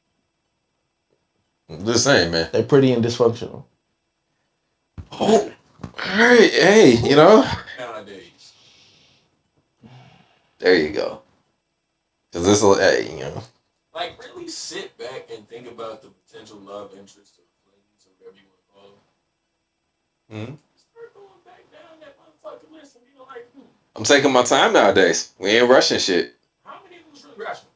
the same, man. They're pretty and dysfunctional. Oh, all right. Hey, you know, Nowadays. there you go. Cause this will, hey, you know. Like really sit back and think about the potential love interest or flings or whatever you want to call them. Mhm. Start going back down that motherfucking list and be like, hmm, I'm taking my time nowadays. We ain't rushing shit. how many of them was really rational?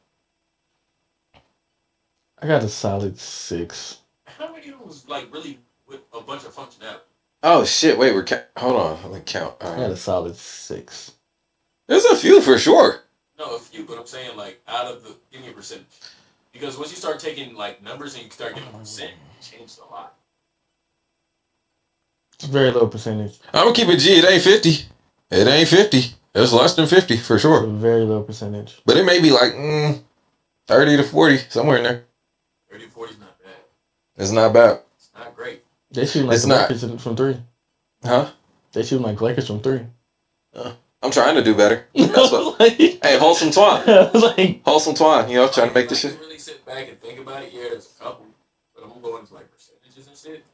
I got a solid six. How many of them was like really with a bunch of functionality? Oh shit! Wait, we're ca- hold on. Let me count. All I got a right. solid six. There's a few for sure. No, a few, but I'm saying like out of the, give me a percentage. Because once you start taking like numbers and you start getting a percent, it changes a lot. It's a very low percentage. I'm gonna keep it G. It ain't fifty. It ain't fifty. It's less than fifty for It's a sure. very low percentage. But it may be like mm, thirty to forty somewhere in there. thirty, forty is not bad. It's not bad, It's not great. They shoot like It's the not. Lakers in- from three. huh? They shoot like Lakers from three. I'm trying to do better. That's what. like, Hey, wholesome twine. like, Wholesome twine. You know, trying to make this Like, shit. you really sit back and think about it, yeah, there's a couple. But I'm going into like percentages and shit.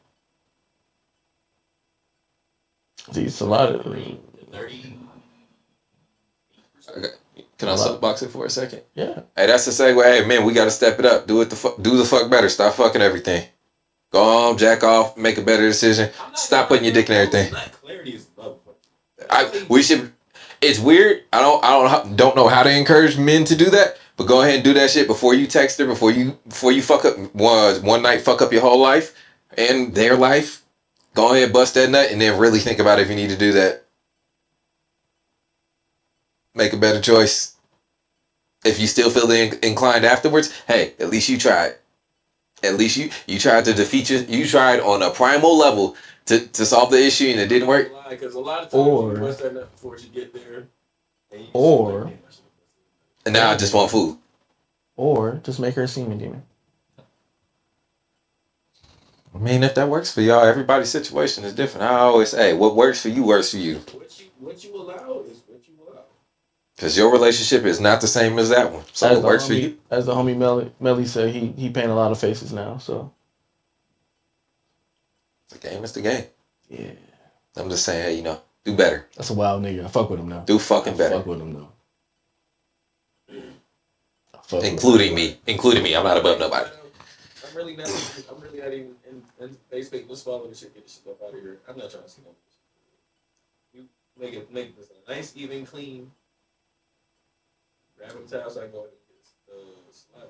geez, a lot of. thirty. Okay. Can I soapbox it for a second? Yeah. Hey, that's the segue. Hey, man, we got to step it up. Do it the fuck. Do the fuck better. Stop fucking everything. Go on, jack off, make a better decision. Stop putting your dick in everything. Clarity is above. I we should. It's weird. I don't. I don't. Don't know how to encourage men to do that. But go ahead and do that shit before you text her. Before you. Before you fuck up one one night. Fuck up your whole life and their life. Go ahead, bust that nut, and then really think about if you need to do that. Make a better choice. If you still feel in- inclined afterwards, hey, at least you tried. At least you you tried to defeat your. You tried on a primal level to, to solve the issue, and it didn't work. Because a lot of times Or- you bust that nut before you get there. And you just Or- like, "Damn, I should've busted And now I just want food. Or just make her a semen demon. I mean, if that works for y'all, everybody's situation is different. I always say, what works for you works for you. it." What you what you allow is what you allow. Because your relationship is not the same as that one. So As it the works for homie- you. As the homie Melly, Melly said, he he paint a lot of faces now. So The game is the game. yeah, I'm just saying, hey, you know, Do better. That's a wild nigga. I fuck with him now. Do fucking I better. fuck with him though. I fuck with Including me. Including me. I'm not above nobody. I'm really not. I'm really not even in, in Facebook. Let's follow this shit. Get this shit up out of here. I'm not trying to see no. You make it make this a nice, even, clean. Grab a towel so I can go ahead and get this uh, slide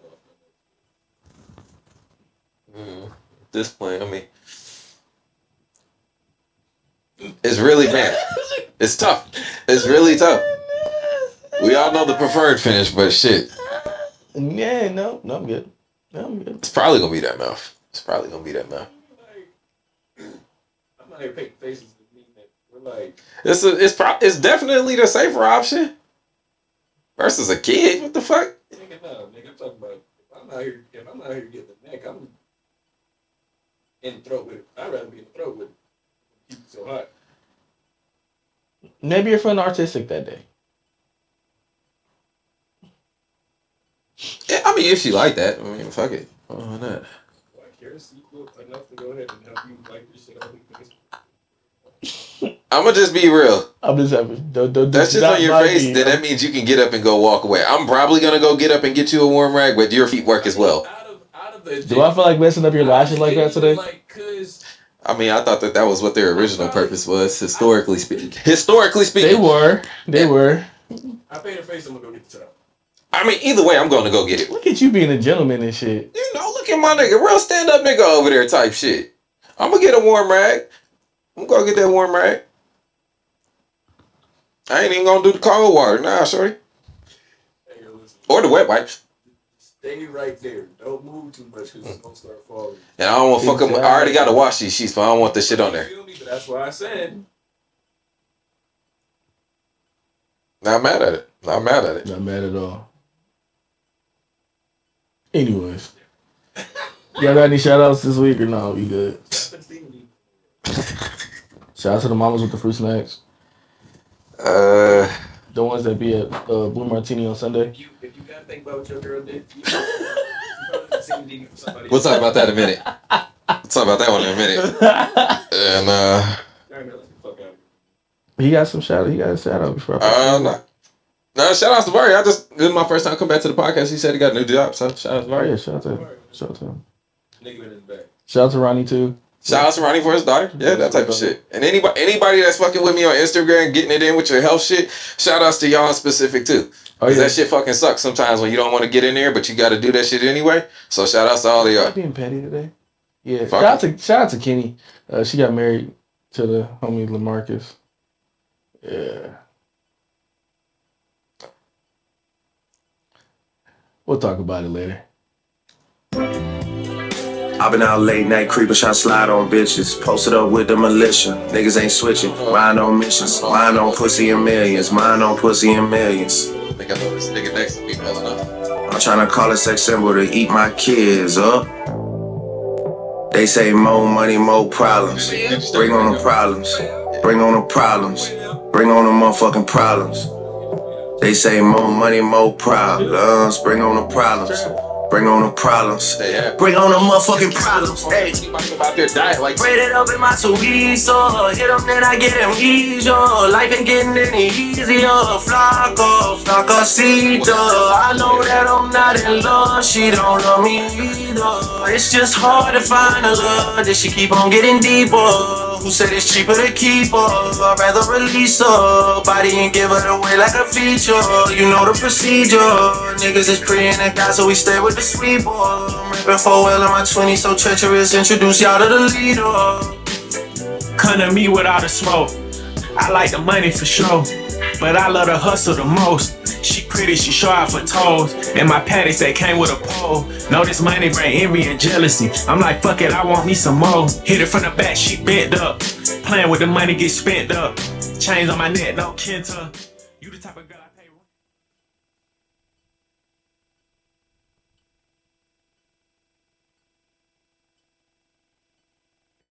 off. Mm, at this point, I mean, it's really bad. It's tough. It's really tough. We all know the preferred finish, but shit. Yeah, no, no, I'm good. No, I'm good. It's probably gonna be that mouth. It's probably gonna be that mouth. I'm not here painting faces with me, man. We're like, It's a, it's pro- it's definitely the safer option versus a kid. What the fuck? nigga, no, nigga. I'm talking about if I'm out here, if I'm out here getting the neck, I'm in the throat with it. I'd rather be in the throat with it. Keep it so hot. Maybe you're feeling artistic that day. Yeah, I mean, if she like that, I mean, fuck it. Why not? Well, I care sequel enough to go ahead and help you like this shit on the I'm gonna just be real. I'm just having. Don't, don't, That's just not on your my face. me, Then yo. that means you can get up and go walk away. I'm probably gonna go get up and get you a warm rag, but your feet work as well. Out of, out of the Do I feel like messing up your lashes like that today? Like, cause I mean, I thought that that was what their original purpose was, historically speaking. Historically They speaking. were. They were. I paint her face, I'm gonna go get the towel. I mean, either way, I'm going to go get it. Look at you being a gentleman and shit. You know, look at my nigga, real stand up nigga over there type shit. I'm gonna get a warm rag. I'm gonna get that warm rag. I ain't even gonna do the cold water, nah, shorty. Hey, yo, listen. Or the wet wipes. Stay right there. Don't move too much because it's gonna start falling. And I don't want to fuck them. I already got to wash these sheets, but I don't want this shit on there. You feel me? But that's why I said. Not mad at it. Not mad at it. Not mad at all. Anyways. Y'all got any shout outs this week or no? We good. Shout out to the mamas with the fruit snacks. Uh, The ones that be at uh, Blue Martini on Sunday. If you, if you gotta think about what your girl did, you probably seen D D for somebody we'll else. talk about that in a minute. We'll talk about that one in a minute. And, uh, Darn it, let the fuck out of He got some shout out. He got a shout out before I uh, no. No, shout out to Vari. I just, this is my first time come back to the podcast. He said he got a new job, so shout out to Oh, Vari. yeah, shout out to him. Shout out to him. Nigga in his back. Shout out to Ronnie too. Shout out to Ronnie for his daughter. Yeah, that type of shit. And anybody anybody that's fucking with me on Instagram, getting it in with your health shit, shout outs to y'all in specific too. Oh, Cause yeah. that shit fucking sucks sometimes when you don't want to get in there, but you got to do that shit anyway. So shout outs to all of Am I y'all. being petty today? Yeah. Fuck Shout out to shout out to Kenny. Uh, she got married to the homie LaMarcus. Yeah. We'll talk about it later. I've been out late night creeping, trying to slide on bitches. Posted up with the militia. Niggas ain't switching. Mind on missions. Mind on pussy and millions. Mind on pussy and millions. I think I know this nigga next to me well enough. I'm trying to call a sex symbol to eat my kids up. They say more money, more problems. Bring on the problems. Bring on the problems. Bring on the motherfucking problems. They say more money, more problems. Bring on the problems. Bring on the problems. Bring on the motherfucking problems. Hey. Out there dying like Braid it up in my Suizo. Hit them, then I get amnesia. Life ain't getting any easier. Flaco, Flacosito. I know that I'm not in love. She don't love me either. It's just hard to find a love that she keep on getting deeper. Who said it's cheaper to keep her? I'd rather release her body and give it away like a feature. You know the procedure. Niggas is preying and God, so we stay with the sweet boy. I'm rapping for well in my twenties, so treacherous. Introduce y'all to the leader. Come to me without the smoke. I like the money for sure, but I love the hustle the most. She pretty, she show out for toes. And my patties that came with a pole. Know this money bring envy and jealousy. I'm like, fuck it, I want me some more. Hit it from the back, she bent up. Playing with the money, get spent up. Chains on my neck, no Kenta. You the type of girl I